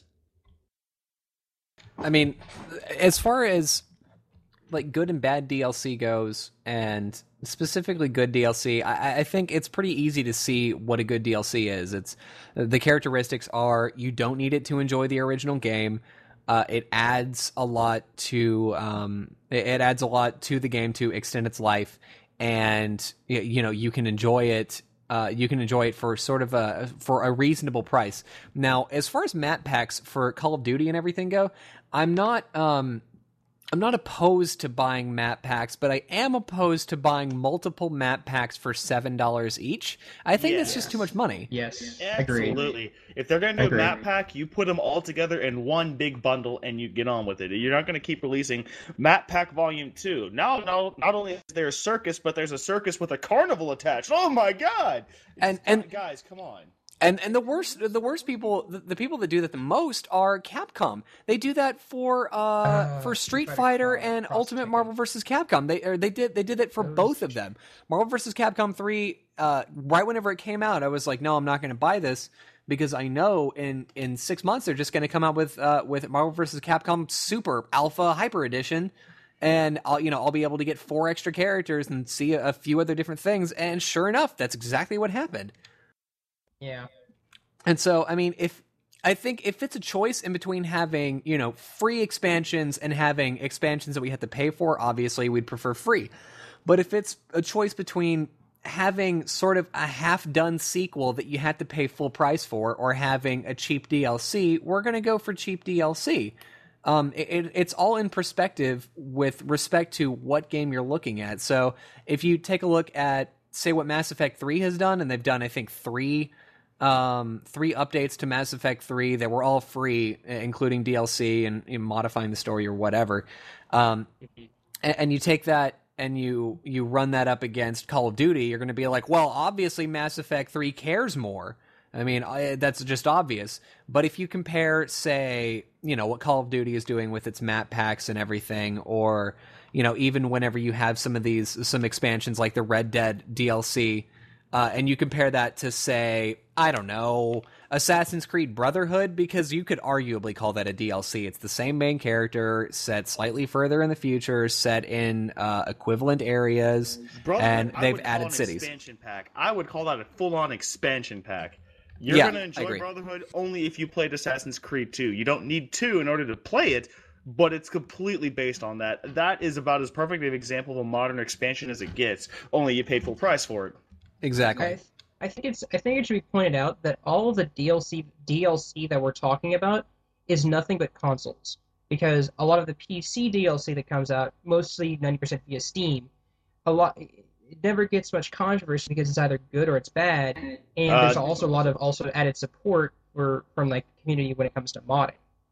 I mean, as far as like good and bad D L C goes, and specifically good D L C, I, I think it's pretty easy to see what a good D L C is. It's the characteristics are you don't need it to enjoy the original game. Uh, it adds a lot to um, it adds a lot to the game to extend its life, and you know you can enjoy it. Uh, you can enjoy it for sort of a for a reasonable price. Now, as far as map packs for Call of Duty and everything go, I'm not um, I'm not opposed to buying map packs, but I am opposed to buying multiple map packs for seven dollars each. I think that's Yes. just too much money. Yes, agreed. Absolutely. If they're going to do Agreed. a map pack, you put them all together in one big bundle and you get on with it. You're not going to keep releasing Map Pack Volume two. Now, no, not only is there a circus, but there's a circus with a carnival attached. Oh my god! And and Guys, come on. And and the worst the worst people the, the people that do that the most are Capcom. They do that for uh, Uh, for Street Street Fighter Fighter and Cross Ultimate Tekken. Marvel versus Capcom. They or they did they did it for Those- both of them. Marvel versus Capcom three. Uh, right whenever it came out, I was like, no, I'm not going to buy this because I know in in six months they're just going to come out with uh, with Marvel versus Capcom Super Alpha Hyper Edition. And I'll, you know, I'll be able to get four extra characters and see a, a few other different things. And sure enough, that's exactly what happened. Yeah. And so, I mean, if I think if it's a choice in between having, you know, free expansions and having expansions that we have to pay for, obviously we'd prefer free. But if it's a choice between having sort of a half-done sequel that you have to pay full price for or having a cheap D L C, we're going to go for cheap D L C. Um, it, it, it's all in perspective with respect to what game you're looking at. So if you take a look at, say, what Mass Effect three has done, and they've done, I think, three um, three updates to Mass Effect three that were all free, including D L C and, and modifying the story or whatever. Um, and, and you take that and you you run that up against Call of Duty, you're going to be like, well, obviously Mass Effect three cares more. I mean, I, that's just obvious. But if you compare, say, you know, what Call of Duty is doing with its map packs and everything, or, you know, even whenever you have some of these, some expansions like the Red Dead D L C, uh, and you compare that to, say, I don't know, Assassin's Creed Brotherhood, because you could arguably call that a D L C. It's the same main character, set slightly further in the future, set in uh, equivalent areas, Brotherhood, and I they've would call added an cities. Expansion pack. I would call that a full-on expansion pack. You're Yeah, going to I enjoy agree. Brotherhood only if you played Assassin's Creed two. You don't need two in order to play it, but it's completely based on that. That is about as perfect an example of a modern expansion as it gets, only you paid full price for it. Exactly. I, I think it's I think it should be pointed out that all of the D L C D L C that we're talking about is nothing but consoles, because a lot of the P C D L C that comes out, mostly ninety percent via Steam, a lot it never gets much controversy because it's either good or it's bad, and Uh, there's also a lot of also added support for from like the community when it comes to modding.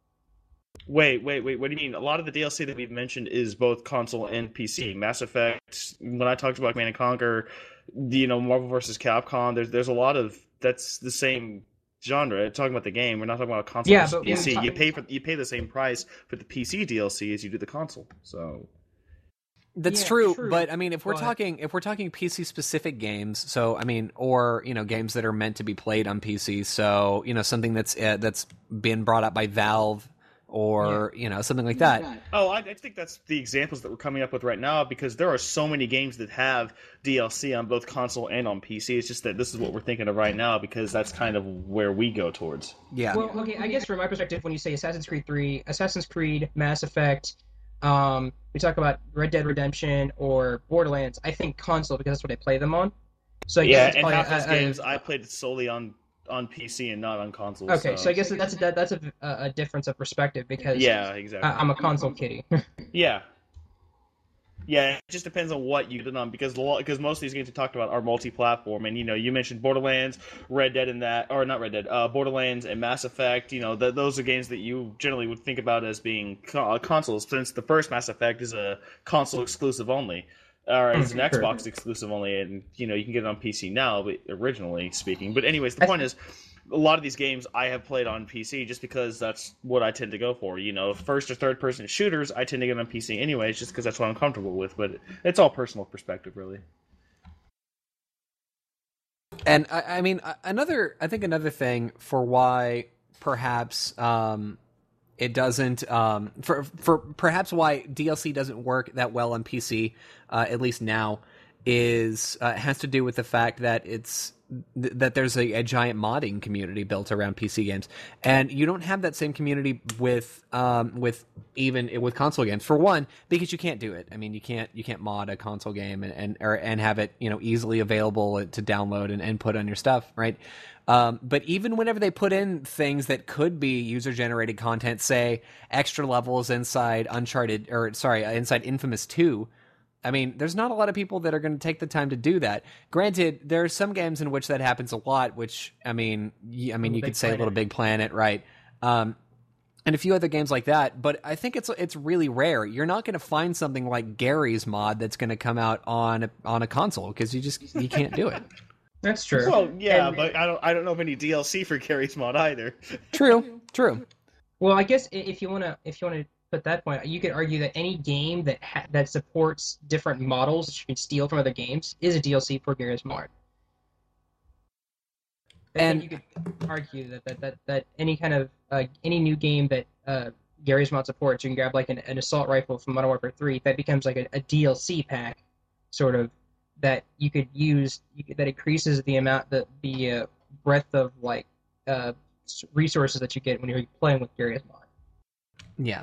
Wait, wait, wait. What do you mean? A lot of the D L C that we've mentioned is both console and P C. Mass Effect, when I talked about Command and Conquer, you know, Marvel versus Capcom, there's there's a lot of that's the same genre. Talking about the game, we're not talking about console Yeah, versus but P C. when- You pay for you pay the same price for the P C D L C as you do the console. So That's Yeah, true, true, but I mean, if we're but- talking if we're talking P C specific games, so I mean, or you know, games that are meant to be played on P C, so you know, something that's uh, that's been brought up by Valve, or you know, something like that. Oh, I, I think that's the examples that we're coming up with right now, because there are so many games that have D L C on both console and on P C. It's just that this is what we're thinking of right now, because that's kind of where we go towards. Yeah, Well, okay, I guess from my perspective, when you say Assassin's Creed three, Assassin's Creed, Mass Effect, um, we talk about Red Dead Redemption or Borderlands, I think console because that's what I play them on. So I guess Yeah, it's and probably half those a- a- games I played solely on on P C and not on console. Okay, so I guess that's a, that's a, a difference of perspective because yeah, exactly. I, I'm a console kitty. Yeah. Yeah, it just depends on what you did on, because because most of these games we talked about are multi-platform, and you know you mentioned Borderlands, Red Dead, and that, or not Red Dead, uh, Borderlands and Mass Effect. You know, th- those are games that you generally would think about as being co- uh, consoles, since the first Mass Effect is a console exclusive only. or it's an Sure. Xbox exclusive only, and you know you can get it on P C now, but originally speaking. But anyways, the point is, a lot of these games I have played on P C just because that's what I tend to go for. You know, first or third person shooters, I tend to get on P C anyways, just because that's what I'm comfortable with. But it's all personal perspective, really. And I, I mean, another, I think another thing for why perhaps um, it doesn't, um, for for perhaps why D L C doesn't work that well on P C, uh, at least now, is uh, has to do with the fact that it's th- that there's a, a giant modding community built around P C games, and you don't have that same community with um, with even with console games. For one, because you can't do it. I mean, you can't you can't mod a console game and and or, and have it you know easily available to download and, and put on your stuff, right? Um, but even whenever they put in things that could be user-generated content, say extra levels inside Uncharted, or sorry, inside Infamous two, I mean, there's not a lot of people that are going to take the time to do that. Granted, there are some games in which that happens a lot, which, I mean, y- I mean, you could say Little Big Planet, right? Um, and a few other games like that, but I think it's it's really rare. You're not going to find something like Gary's mod that's going to come out on a, on a console, because you just you can't do it. That's true. Well, yeah, And- but I don't I don't know of any D L C for Gary's mod either. True, true. Well, I guess i- if you wanna if you wanna put that point, you could argue that any game that ha- that supports different models that you can steal from other games is a D L C for Garry's Mod. I And- think you could argue that that, that, that any kind of uh, any new game that uh, Garry's Mod supports, you can grab like an, an assault rifle from Modern Warfare three, that becomes like a, a D L C pack, sort of, that you could use, you could, that increases the amount, the the uh, breadth of like uh, s- resources that you get when you're playing with Garry's Mod. Yeah.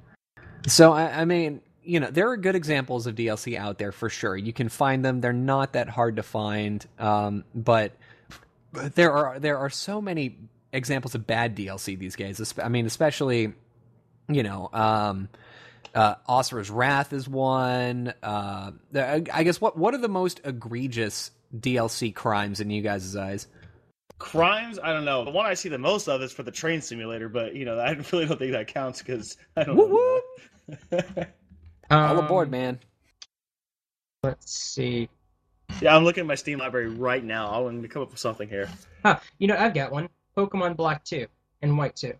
So, I, I mean, you know, there are good examples of D L C out there for sure. You can find them. They're not that hard to find. Um, but but there are there are so many examples of bad D L C these days. Espe- I mean, especially, you know, um, uh, Oscar's Wrath is one. Uh, the- I guess what what are the most egregious D L C crimes in you guys' eyes? Crimes, I don't know. The one I see the most of is for the train simulator, but you know, I really don't think that counts because I don't Woo know. that. All aboard, Um, man. Let's see. Yeah, I'm looking at my Steam library right now. I want to come up with something here. Huh, you know, I've got one. Pokemon Black two and White two.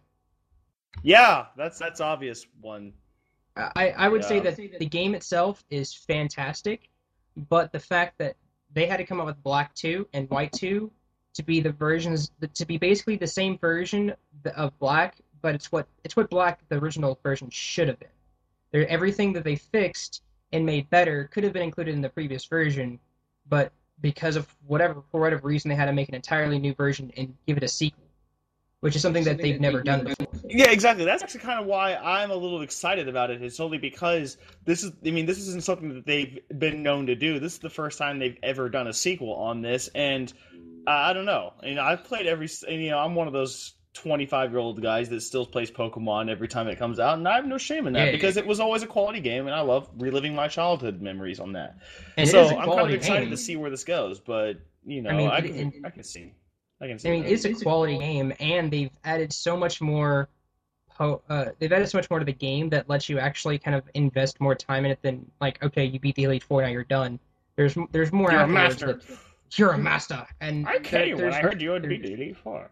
Yeah, that's that's obvious one. I, I would say Yeah. that the game itself is fantastic, but the fact that they had to come up with Black two and White two to be the versions, to be basically the same version of Black, but it's what it's what Black, the original version, should have been. They're, everything that they fixed and made better could have been included in the previous version, but because of whatever, for whatever reason, they had to make an entirely new version and give it a sequel, which is something that they've never done before. Yeah, exactly. That's actually kind of why I'm a little excited about it. It's only because this is, I mean, this isn't something that they've been known to do. This is the first time they've ever done a sequel on this, and uh, I don't know. You know, I've played every, you know, I'm one of those twenty-five-year-old guys that still plays Pokemon every time it comes out, and I have no shame in that Yeah, because yeah. it was always a quality game, and I love reliving my childhood memories on that. And so it is a I'm kind of quality excited game. to see where this goes, but you know, I, mean, can, it- it- I can see, I can see. I mean, that. it's a quality game, and they've added so much more. Po- uh, they've added so much more to the game that lets you actually kind of invest more time in it than like, okay, you beat the Elite Four, now you're done. There's there's more. You're a afterwards master. that- You're a master, and I there- you when there's- I heard you would there- beat the Elite Four.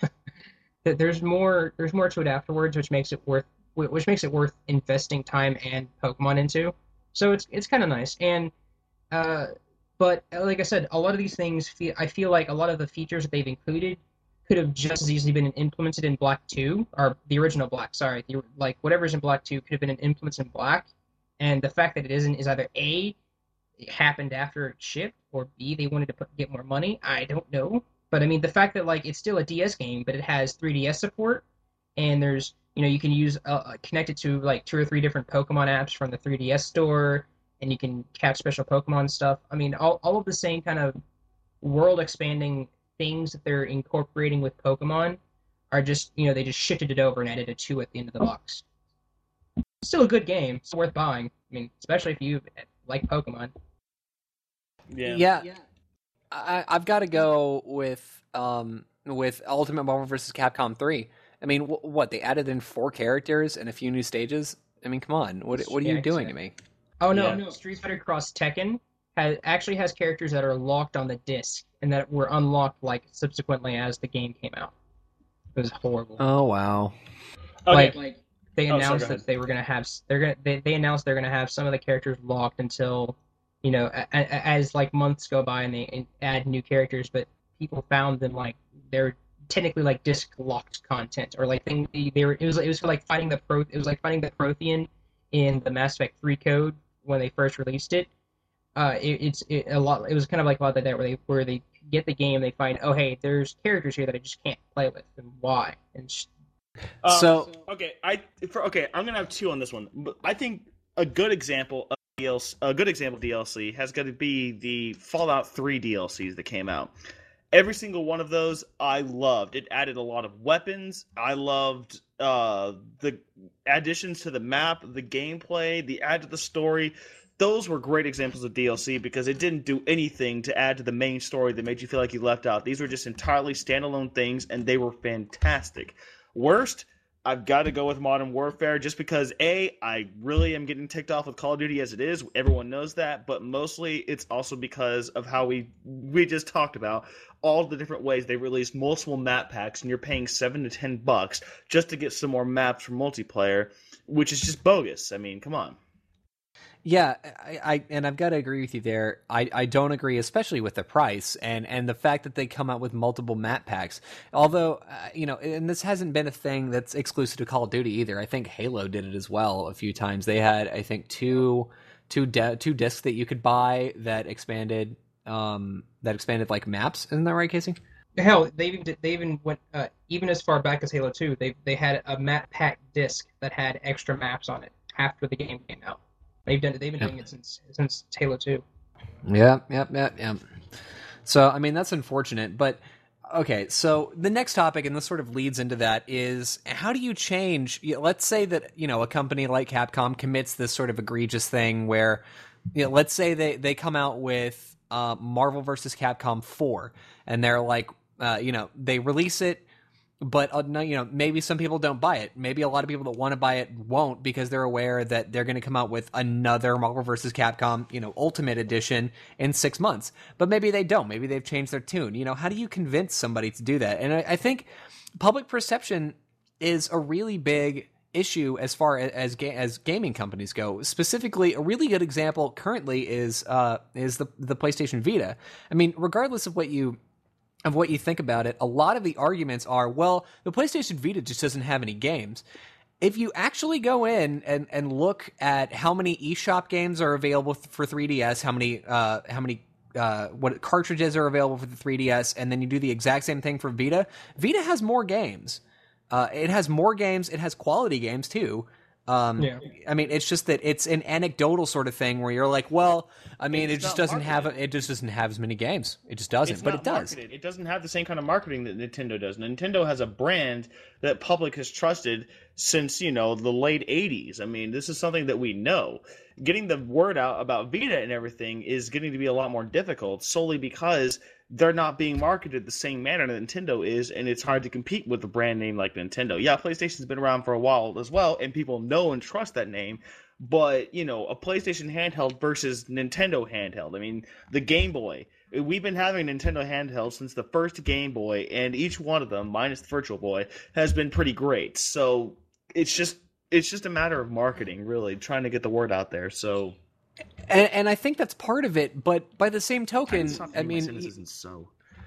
that there's more there's more to it afterwards, which makes it worth which makes it worth investing time and Pokemon into. So it's it's kind of nice. And uh, but uh, like I said, a lot of these things feel I feel like a lot of the features that they've included could have just as easily been implemented in Black two, or the original Black. Sorry, the, like whatever's in Black two could have been implemented in Black. And the fact that it isn't is either A, it happened after it shipped, or B, they wanted to put, get more money. I don't know. But I mean, the fact that like it's still a D S game, but it has three D S support, and there's you know you can use uh, connect it to like two or three different Pokemon apps from the three D S store, and you can catch special Pokemon stuff. I mean, all all of the same kind of world expanding things that they're incorporating with Pokemon are just you know they just shifted it over and added a two at the end of the box. Still a good game. It's worth buying. I mean, especially if you like Pokemon. Yeah. Yeah, I, I've got to go with um with Ultimate Marvel vs. Capcom three. I mean, wh- what they added in four characters and a few new stages. I mean, come on, what what are you Yeah, doing to exactly. me? Oh no, Yeah. no, Street Fighter Cross Tekken has actually has characters that are locked on the disc and that were unlocked like subsequently as the game came out. It was horrible. Oh wow. Okay. Like they Oh, sorry, announced go ahead. that they were gonna have they're gonna they, they announced they're gonna have some of the characters locked until you know a, a, as like months go by and they add new characters, but people found them like they're technically like disc locked content or like thing they, they were it was it was like fighting the pro it was like fighting the Prothean in the Mass Effect three code when they first released it. Uh, it, it's it, a lot. It was kind of like a lot like that where they where they get the game, they find oh hey, there's characters here that I just can't play with, and why? And sh- Um, So- okay, I for, okay, I'm gonna have two on this one. But I think a good example of D L C, a good example of D L C has got to be the Fallout three D L Cs that came out. Every single one of those I loved. It added a lot of weapons. I loved uh, the additions to the map, the gameplay, the add to the story. Those were great examples of D L C because it didn't do anything to add to the main story that made you feel like you left out. These were just entirely standalone things, and they were fantastic. Worst, I've got to go with Modern Warfare just because, A, I really am getting ticked off with Call of Duty as it is. Everyone knows that. But mostly it's also because of how we we just talked about all the different ways they released multiple map packs, and you're paying seven to ten bucks just to get some more maps for multiplayer, which is just bogus. I mean, come on. Yeah, I, I and I've got to agree with you there. I, I don't agree, especially with the price and, and the fact that they come out with multiple map packs. Although, uh, you know, and this hasn't been a thing that's exclusive to Call of Duty either. I think Halo did it as well a few times. They had, I think, two two de- two discs that you could buy that expanded um that expanded like maps. Isn't that right, Casey? hell, they even did, they even went uh, even as far back as Halo two. They they had a map pack disc that had extra maps on it after the game came out. They've done it. They've been doing it since since Halo two. Yep, yep, yep, yep. So, I mean, that's unfortunate, but okay, so the next topic, and this sort of leads into that, is how do you change, you know, let's say that, you know, a company like Capcom commits this sort of egregious thing where, you know, let's say they, they come out with uh, Marvel versus Capcom four, and they're like, uh, you know, they release it, but uh, no, you know, maybe some people don't buy it. Maybe a lot of people that want to buy it won't because they're aware that they're going to come out with another Marvel versus Capcom, you know, Ultimate Edition in six months. But maybe they don't. Maybe they've changed their tune. You know, how do you convince somebody to do that? And I, I think public perception is a really big issue as far as as, ga- as gaming companies go. Specifically, a really good example currently is uh, is the the PlayStation Vita. I mean, regardless of what you of what you think about it, a lot of the arguments are, well, the PlayStation Vita just doesn't have any games. If you actually go in and, and look at how many eShop games are available for three D S, how many uh, how many uh, what cartridges are available for the three D S, and then you do the exact same thing for Vita, Vita has more games. Uh, it has more games. It has quality games too. Um, Yeah. I mean, it's just that it's an anecdotal sort of thing where you're like, well, I mean, It's it just not doesn't have marketed. it just doesn't have as many games. It just doesn't, It's but not it does. marketed. It doesn't have the same kind of marketing that Nintendo does. Nintendo has a brand that public has trusted since, you know, the late eighties. I mean, this is something that we know. Getting the word out about Vita and everything is getting to be a lot more difficult solely because they're not being marketed the same manner that Nintendo is, and it's hard to compete with a brand name like Nintendo. Yeah, PlayStation's been around for a while as well, and people know and trust that name, but, you know, a PlayStation handheld versus Nintendo handheld. I mean, the Game Boy. We've been having Nintendo handhelds since the first Game Boy, and each one of them, minus the Virtual Boy, has been pretty great. So it's just it's just a matter of marketing, really, trying to get the word out there. So And, and I think that's part of it, but by the same token, Stop I thinking my mean, sentence isn't so.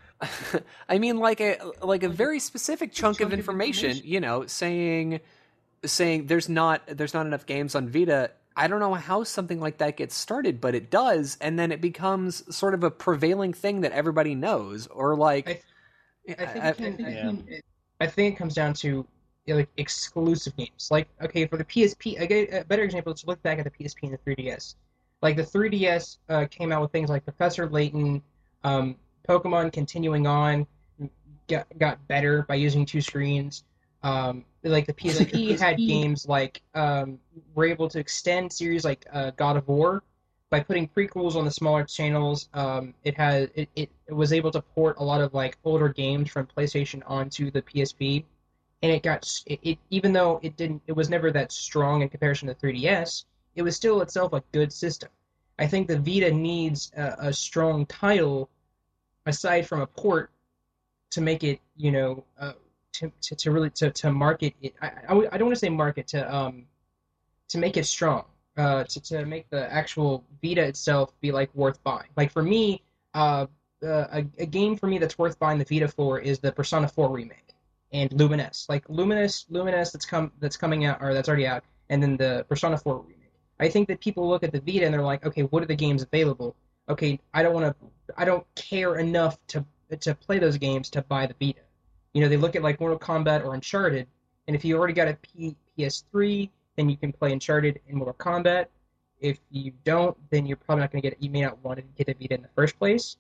I mean, like a like a very specific chunk of information, you know, saying saying there's not there's not enough games on Vita. I don't know how something like that gets started, but it does, and then it becomes sort of a prevailing thing that everybody knows, or like. I think, I- it can, Yeah. it, I think it comes down to you know, like exclusive games. Like okay, for the P S P, I get a better example. Let's look back at the P S P and the three D S. Like the three D S uh, came out with things like Professor Layton, um, Pokemon Continuing On, got got better by using two screens. Um, like the P S P had games like um, were able to extend series like uh, God of War by putting prequels on the smaller channels. Um, it had it, it, it was able to port a lot of like older games from PlayStation onto the P S P, and it got it, it even though it didn't it was never that strong in comparison to three D S. it was still itself a good system. I think the Vita needs a, a strong title aside from a port to make it, you know, uh, to, to, to really to, to market it. I, I, I don't want to say market to um to make it strong. Uh, to, to make the actual Vita itself be like worth buying. Like for me, uh, uh, a, a game for me that's worth buying the Vita for is the Persona four remake and Luminous. Like Luminous, Luminous that's come that's coming out or that's already out, and then the Persona four remake. I think that people look at the Vita and they're like, okay, what are the games available? Okay, I don't want to, I don't care enough to to play those games to buy the Vita. You know, they look at like Mortal Kombat or Uncharted, and if you already got a P- P S three, then you can play Uncharted and Mortal Kombat. If you don't, then you're probably not going to get it. You may not want to get the Vita in the first place.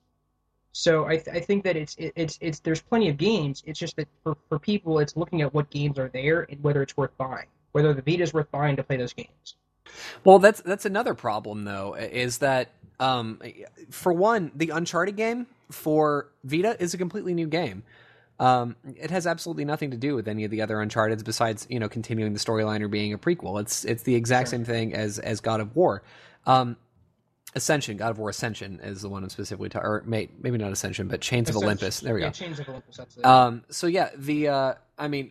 So I, th- I think that it's it, it's it's there's plenty of games. It's just that for, for people, it's looking at what games are there and whether it's worth buying, whether the Vita is worth buying to play those games. Well, that's that's another problem though, is that um, for one, the Uncharted game for Vita is a completely new game. Um, it has absolutely nothing to do with any of the other Uncharteds besides, you know, continuing the storyline or being a prequel. It's it's the exact Sure. same thing as as God of War. Um, Ascension, God of War Ascension is the one I'm specifically talking, or may, maybe not Ascension, but Chains of Ascension. Olympus. There we yeah, go. Chains of Olympus. That's it. Um, so yeah, the uh, I mean,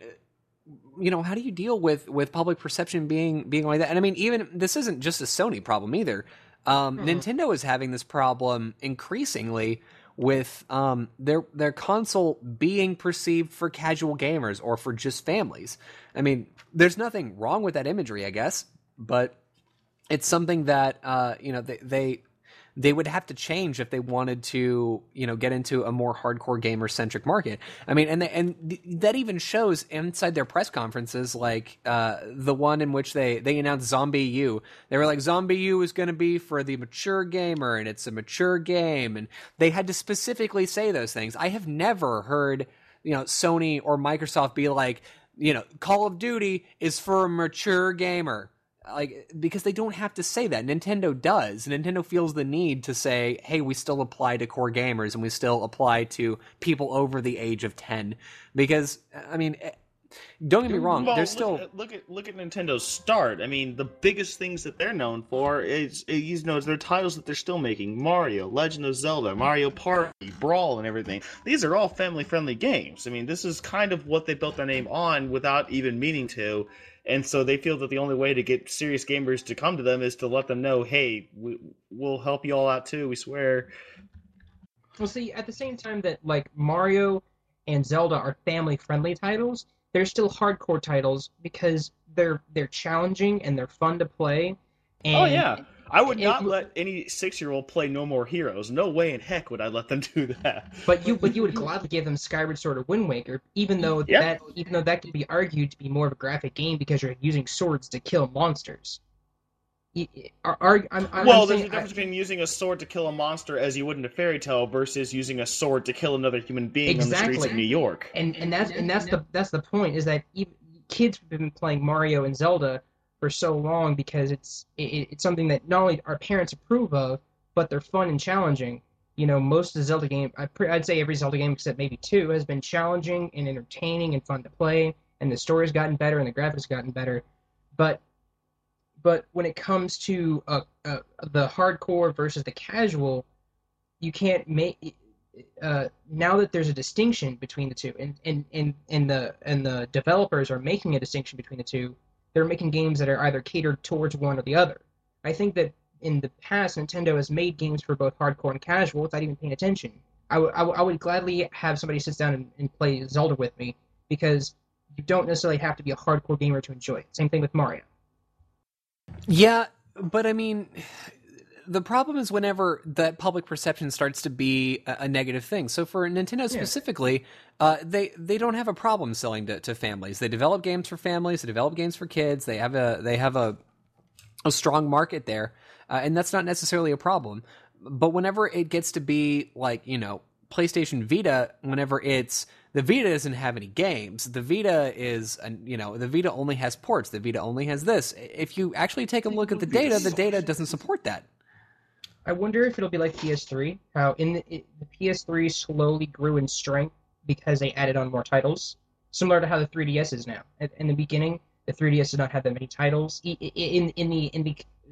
you know, how do you deal with with public perception being being like that? And I mean, even this isn't just a Sony problem either. Um, Mhm. Nintendo is having this problem increasingly with um, their their console being perceived for casual gamers or for just families. I mean, there's nothing wrong with that imagery, I guess, but it's something that uh, you know they, they they would have to change if they wanted to, you know, get into a more hardcore gamer centric market. I mean, and they, and th- that even shows inside their press conferences, like uh, the one in which they they announced Zombie U. They were like, Zombie U is going to be for the mature gamer, and it's a mature game, and they had to specifically say those things. I have never heard, you know, Sony or Microsoft be like, you know, Call of Duty is for a mature gamer. Like, because they don't have to say that. Nintendo does. Nintendo feels the need to say, hey, we still apply to core gamers and we still apply to people over the age of ten. Because, I mean, don't get me wrong, Well, there's look, still... at- look at look at Nintendo's start. I mean, the biggest things that they're known for is, is you know, is their titles that they're still making: Mario, Legend of Zelda, Mario Party, Brawl, and everything. These are all family-friendly games. I mean, this is kind of what they built their name on without even meaning to. And so they feel that the only way to get serious gamers to come to them is to let them know, hey, we, we'll help you all out too, we swear. Well, see, at the same time that like Mario and Zelda are family-friendly titles, they're still hardcore titles because they're they're challenging and they're fun to play. And, Oh, yeah. I would and- not let any six-year-old play No More Heroes. No way in heck would I let them do that. But you but you would gladly give them Skyward Sword or Wind Waker, even though Yeah. that even though that could be argued to be more of a graphic game because you're using swords to kill monsters. Y- y- Are, are, I'm, I'm Well, I'm there's saying, a difference between using a sword to kill a monster as you would in a fairy tale versus using a sword to kill another human being on the streets Exactly. of New York. and and that's and that's the that's the point is that even, kids have been playing Mario and Zelda for so long because it's it, it's something that not only our parents approve of, but they're fun and challenging. You know, most of the Zelda game, I pre- I'd say every Zelda game except maybe two has been challenging and entertaining and fun to play, and the story's gotten better and the graphics gotten better. But but when it comes to uh, uh, the hardcore versus the casual, you can't make uh, now that there's a distinction between the two, and, and, and, and the and the developers are making a distinction between the two, they're making games that are either catered towards one or the other. I think that in the past, Nintendo has made games for both hardcore and casual without even paying attention. I, w- I, w- I would gladly have somebody sit down and, and play Zelda with me because you don't necessarily have to be a hardcore gamer to enjoy it. Same thing with Mario. Yeah, but I mean, the problem is whenever that public perception starts to be a, a negative thing. So for Nintendo specifically, uh, they they don't have a problem selling to, to families. They develop games for families. They develop games for kids. They have a they have a a strong market there, uh, and that's not necessarily a problem. But whenever it gets to be like, you know, PlayStation Vita, whenever it's the Vita doesn't have any games. The Vita is, you know, the Vita only has ports. The Vita only has this. If you actually take a look at the data, the data doesn't support that. I wonder if it'll be like P S three, how in the, it, the P S three slowly grew in strength because they added on more titles, similar to how the three D S is now. At, in the beginning, the three D S did not have that many titles. I- I- In in the in the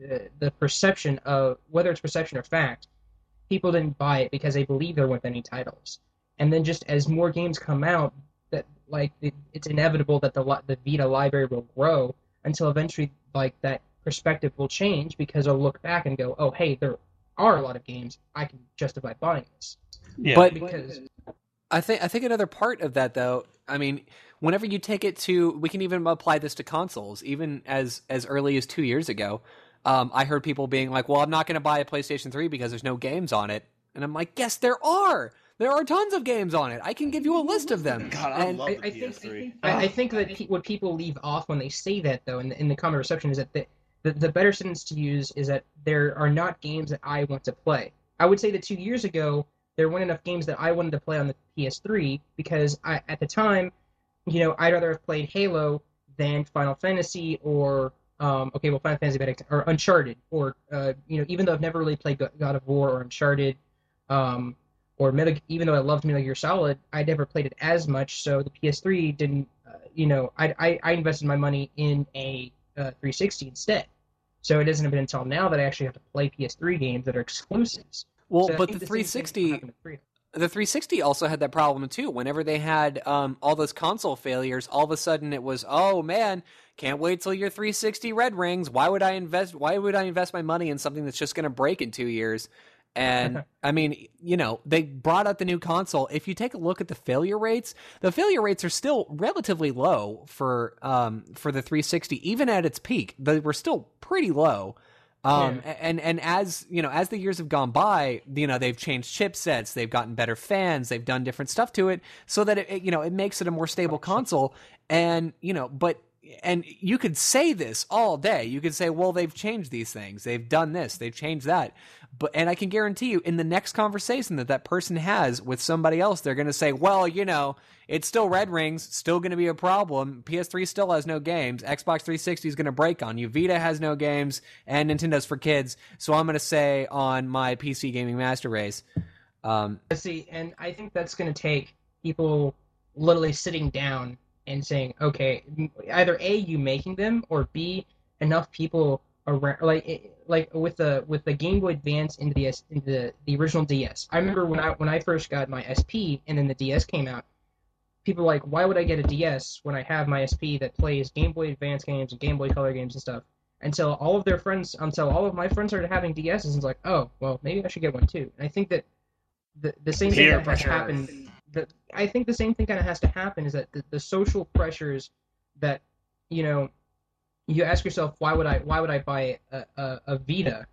uh, the perception of whether it's perception or fact, people didn't buy it because they believe there weren't any titles. And then just as more games come out, that like it, it's inevitable that the the Vita library will grow until eventually like that perspective will change because they'll look back and go, oh hey, there are a lot of games I can justify buying this. Yeah. But because I think I think another part of that though, I mean, whenever you take it to, we can even apply this to consoles, even as as early as two years ago. Um, I heard people being like, well, I'm not going to buy a PlayStation three because there's no games on it. And I'm like, yes, there are. There are tons of games on it. I can give you a list of them. God, I and love I, the I P S three. think, I, I think that pe- what people leave off when they say that, though, in the, in the common reception, is that the, the, the better sentence to use is that there are not games that I want to play. I would say that two years ago, there weren't enough games that I wanted to play on the P S three because I, at the time, you know, I'd rather have played Halo than Final Fantasy or Um, okay, well, Final Fantasy Tactics or Uncharted, or uh, you know, even though I've never really played God of War or Uncharted, um, or Metal, even though I loved Metal Gear Solid, I never played it as much. So the P S three didn't, uh, you know, I, I I invested my money in a uh, three sixty instead. So it hasn't been until now that I actually have to play P S three games that are exclusives. Well, So I but think the same three thing sixty. happened to three. The three sixty also had that problem too. Whenever they had um, all those console failures, all of a sudden it was, oh man, can't wait till your three sixty red rings. Why would I invest? Why would I invest my money in something that's just going to break in two years? And I mean, you know, they brought out the new console. If you take a look at the failure rates, the failure rates are still relatively low for um, for the three sixty, even at its peak. They were still pretty low. Um, yeah. and, and as, you know, as the years have gone by, you know, they've changed chipsets, they've gotten better fans, they've done different stuff to it so that it, it you know, it makes it a more stable console. And, you know, but, and you could say this all day. You could say, well, they've changed these things. They've done this, they've changed that. But, and I can guarantee you in the next conversation that that person has with somebody else, they're going to say, well, you know, it's still red rings, still going to be a problem. P S three still has no games. Xbox three sixty is going to break on you. Vita has no games, and Nintendo's for kids. So I'm going to say on my P C Gaming Master Race. Um, See, and I think that's going to take people literally sitting down and saying, okay, either A, you making them, or B, enough people around, like like with the with the Game Boy Advance into the into the, the original D S. I remember when I when I first got my S P and then the D S came out. People were like, why would I get a D S when I have my S P that plays Game Boy Advance games and Game Boy Color games and stuff? Until all of their friends, until all of my friends started having D Ss, and it's like, oh, well, maybe I should get one too. And I think that the the same thing that has happened. The, I think the same thing kind of has to happen is that the, the social pressures that, you know, you ask yourself, why would I why would I buy a, a, a Vita?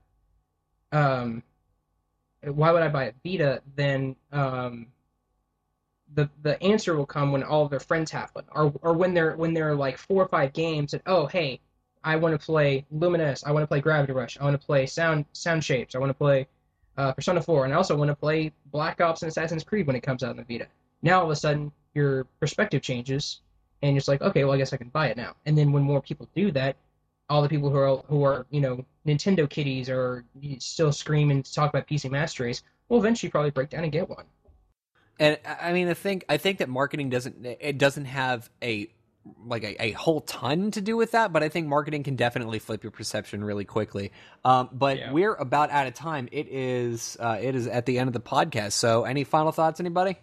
Um, why would I buy a Vita? Then um. The the answer will come when all of their friends have one, or or when they're when there are like four or five games and oh hey, I want to play Luminous, I want to play Gravity Rush, I want to play Sound Sound Shapes, I want to play uh, Persona four, and I also want to play Black Ops and Assassin's Creed when it comes out in the Vita. Now all of a sudden your perspective changes, and you're just like, okay, well I guess I can buy it now. And then when more people do that, all the people who are who are you know Nintendo kiddies or still screaming to talk about P C Master Race will eventually probably break down and get one. And I mean, I think I think that marketing doesn't it doesn't have a like a, a whole ton to do with that, but I think marketing can definitely flip your perception really quickly. Um, but yeah. We're about out of time. It is uh, it is at the end of the podcast. So, any final thoughts, anybody?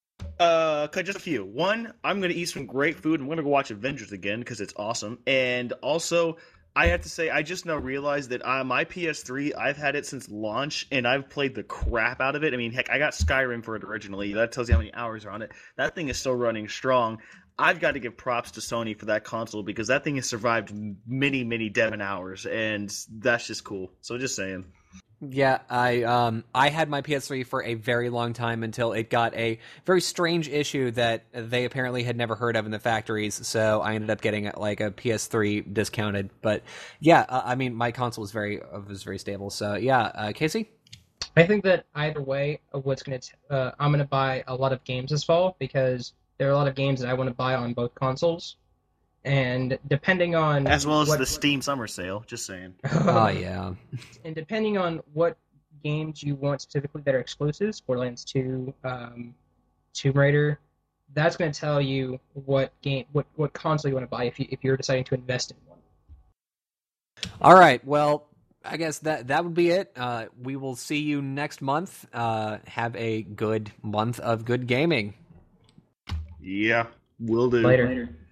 Uh, just a few. One, I'm gonna eat some great food. I'm gonna go watch Avengers again because it's awesome. And also, I have to say, I just now realized that uh, my P S three, I've had it since launch, and I've played the crap out of it. I mean, heck, I got Skyrim for it originally. That tells you how many hours are on it. That thing is still running strong. I've got to give props to Sony for that console because that thing has survived many, many Devon hours, and that's just cool. So just saying. Yeah, I um I had my P S three for a very long time until it got a very strange issue that they apparently had never heard of in the factories. So I ended up getting like a P S three discounted. But yeah, uh, I mean my console was very uh, was very stable. So yeah, uh, Casey. I think that either way, what's gonna t- uh, I'm gonna buy a lot of games this fall because there are a lot of games that I want to buy on both consoles. And depending on as well as what, the Steam Summer Sale, just saying. Oh yeah. And depending on what games you want specifically that are exclusives, Borderlands two, um, Tomb Raider, that's going to tell you what game, what, what console you want to buy if you if you're deciding to invest in one. All right. Well, I guess that that would be it. Uh, we will see you next month. Uh, have a good month of good gaming. Yeah, will do. Later. Later.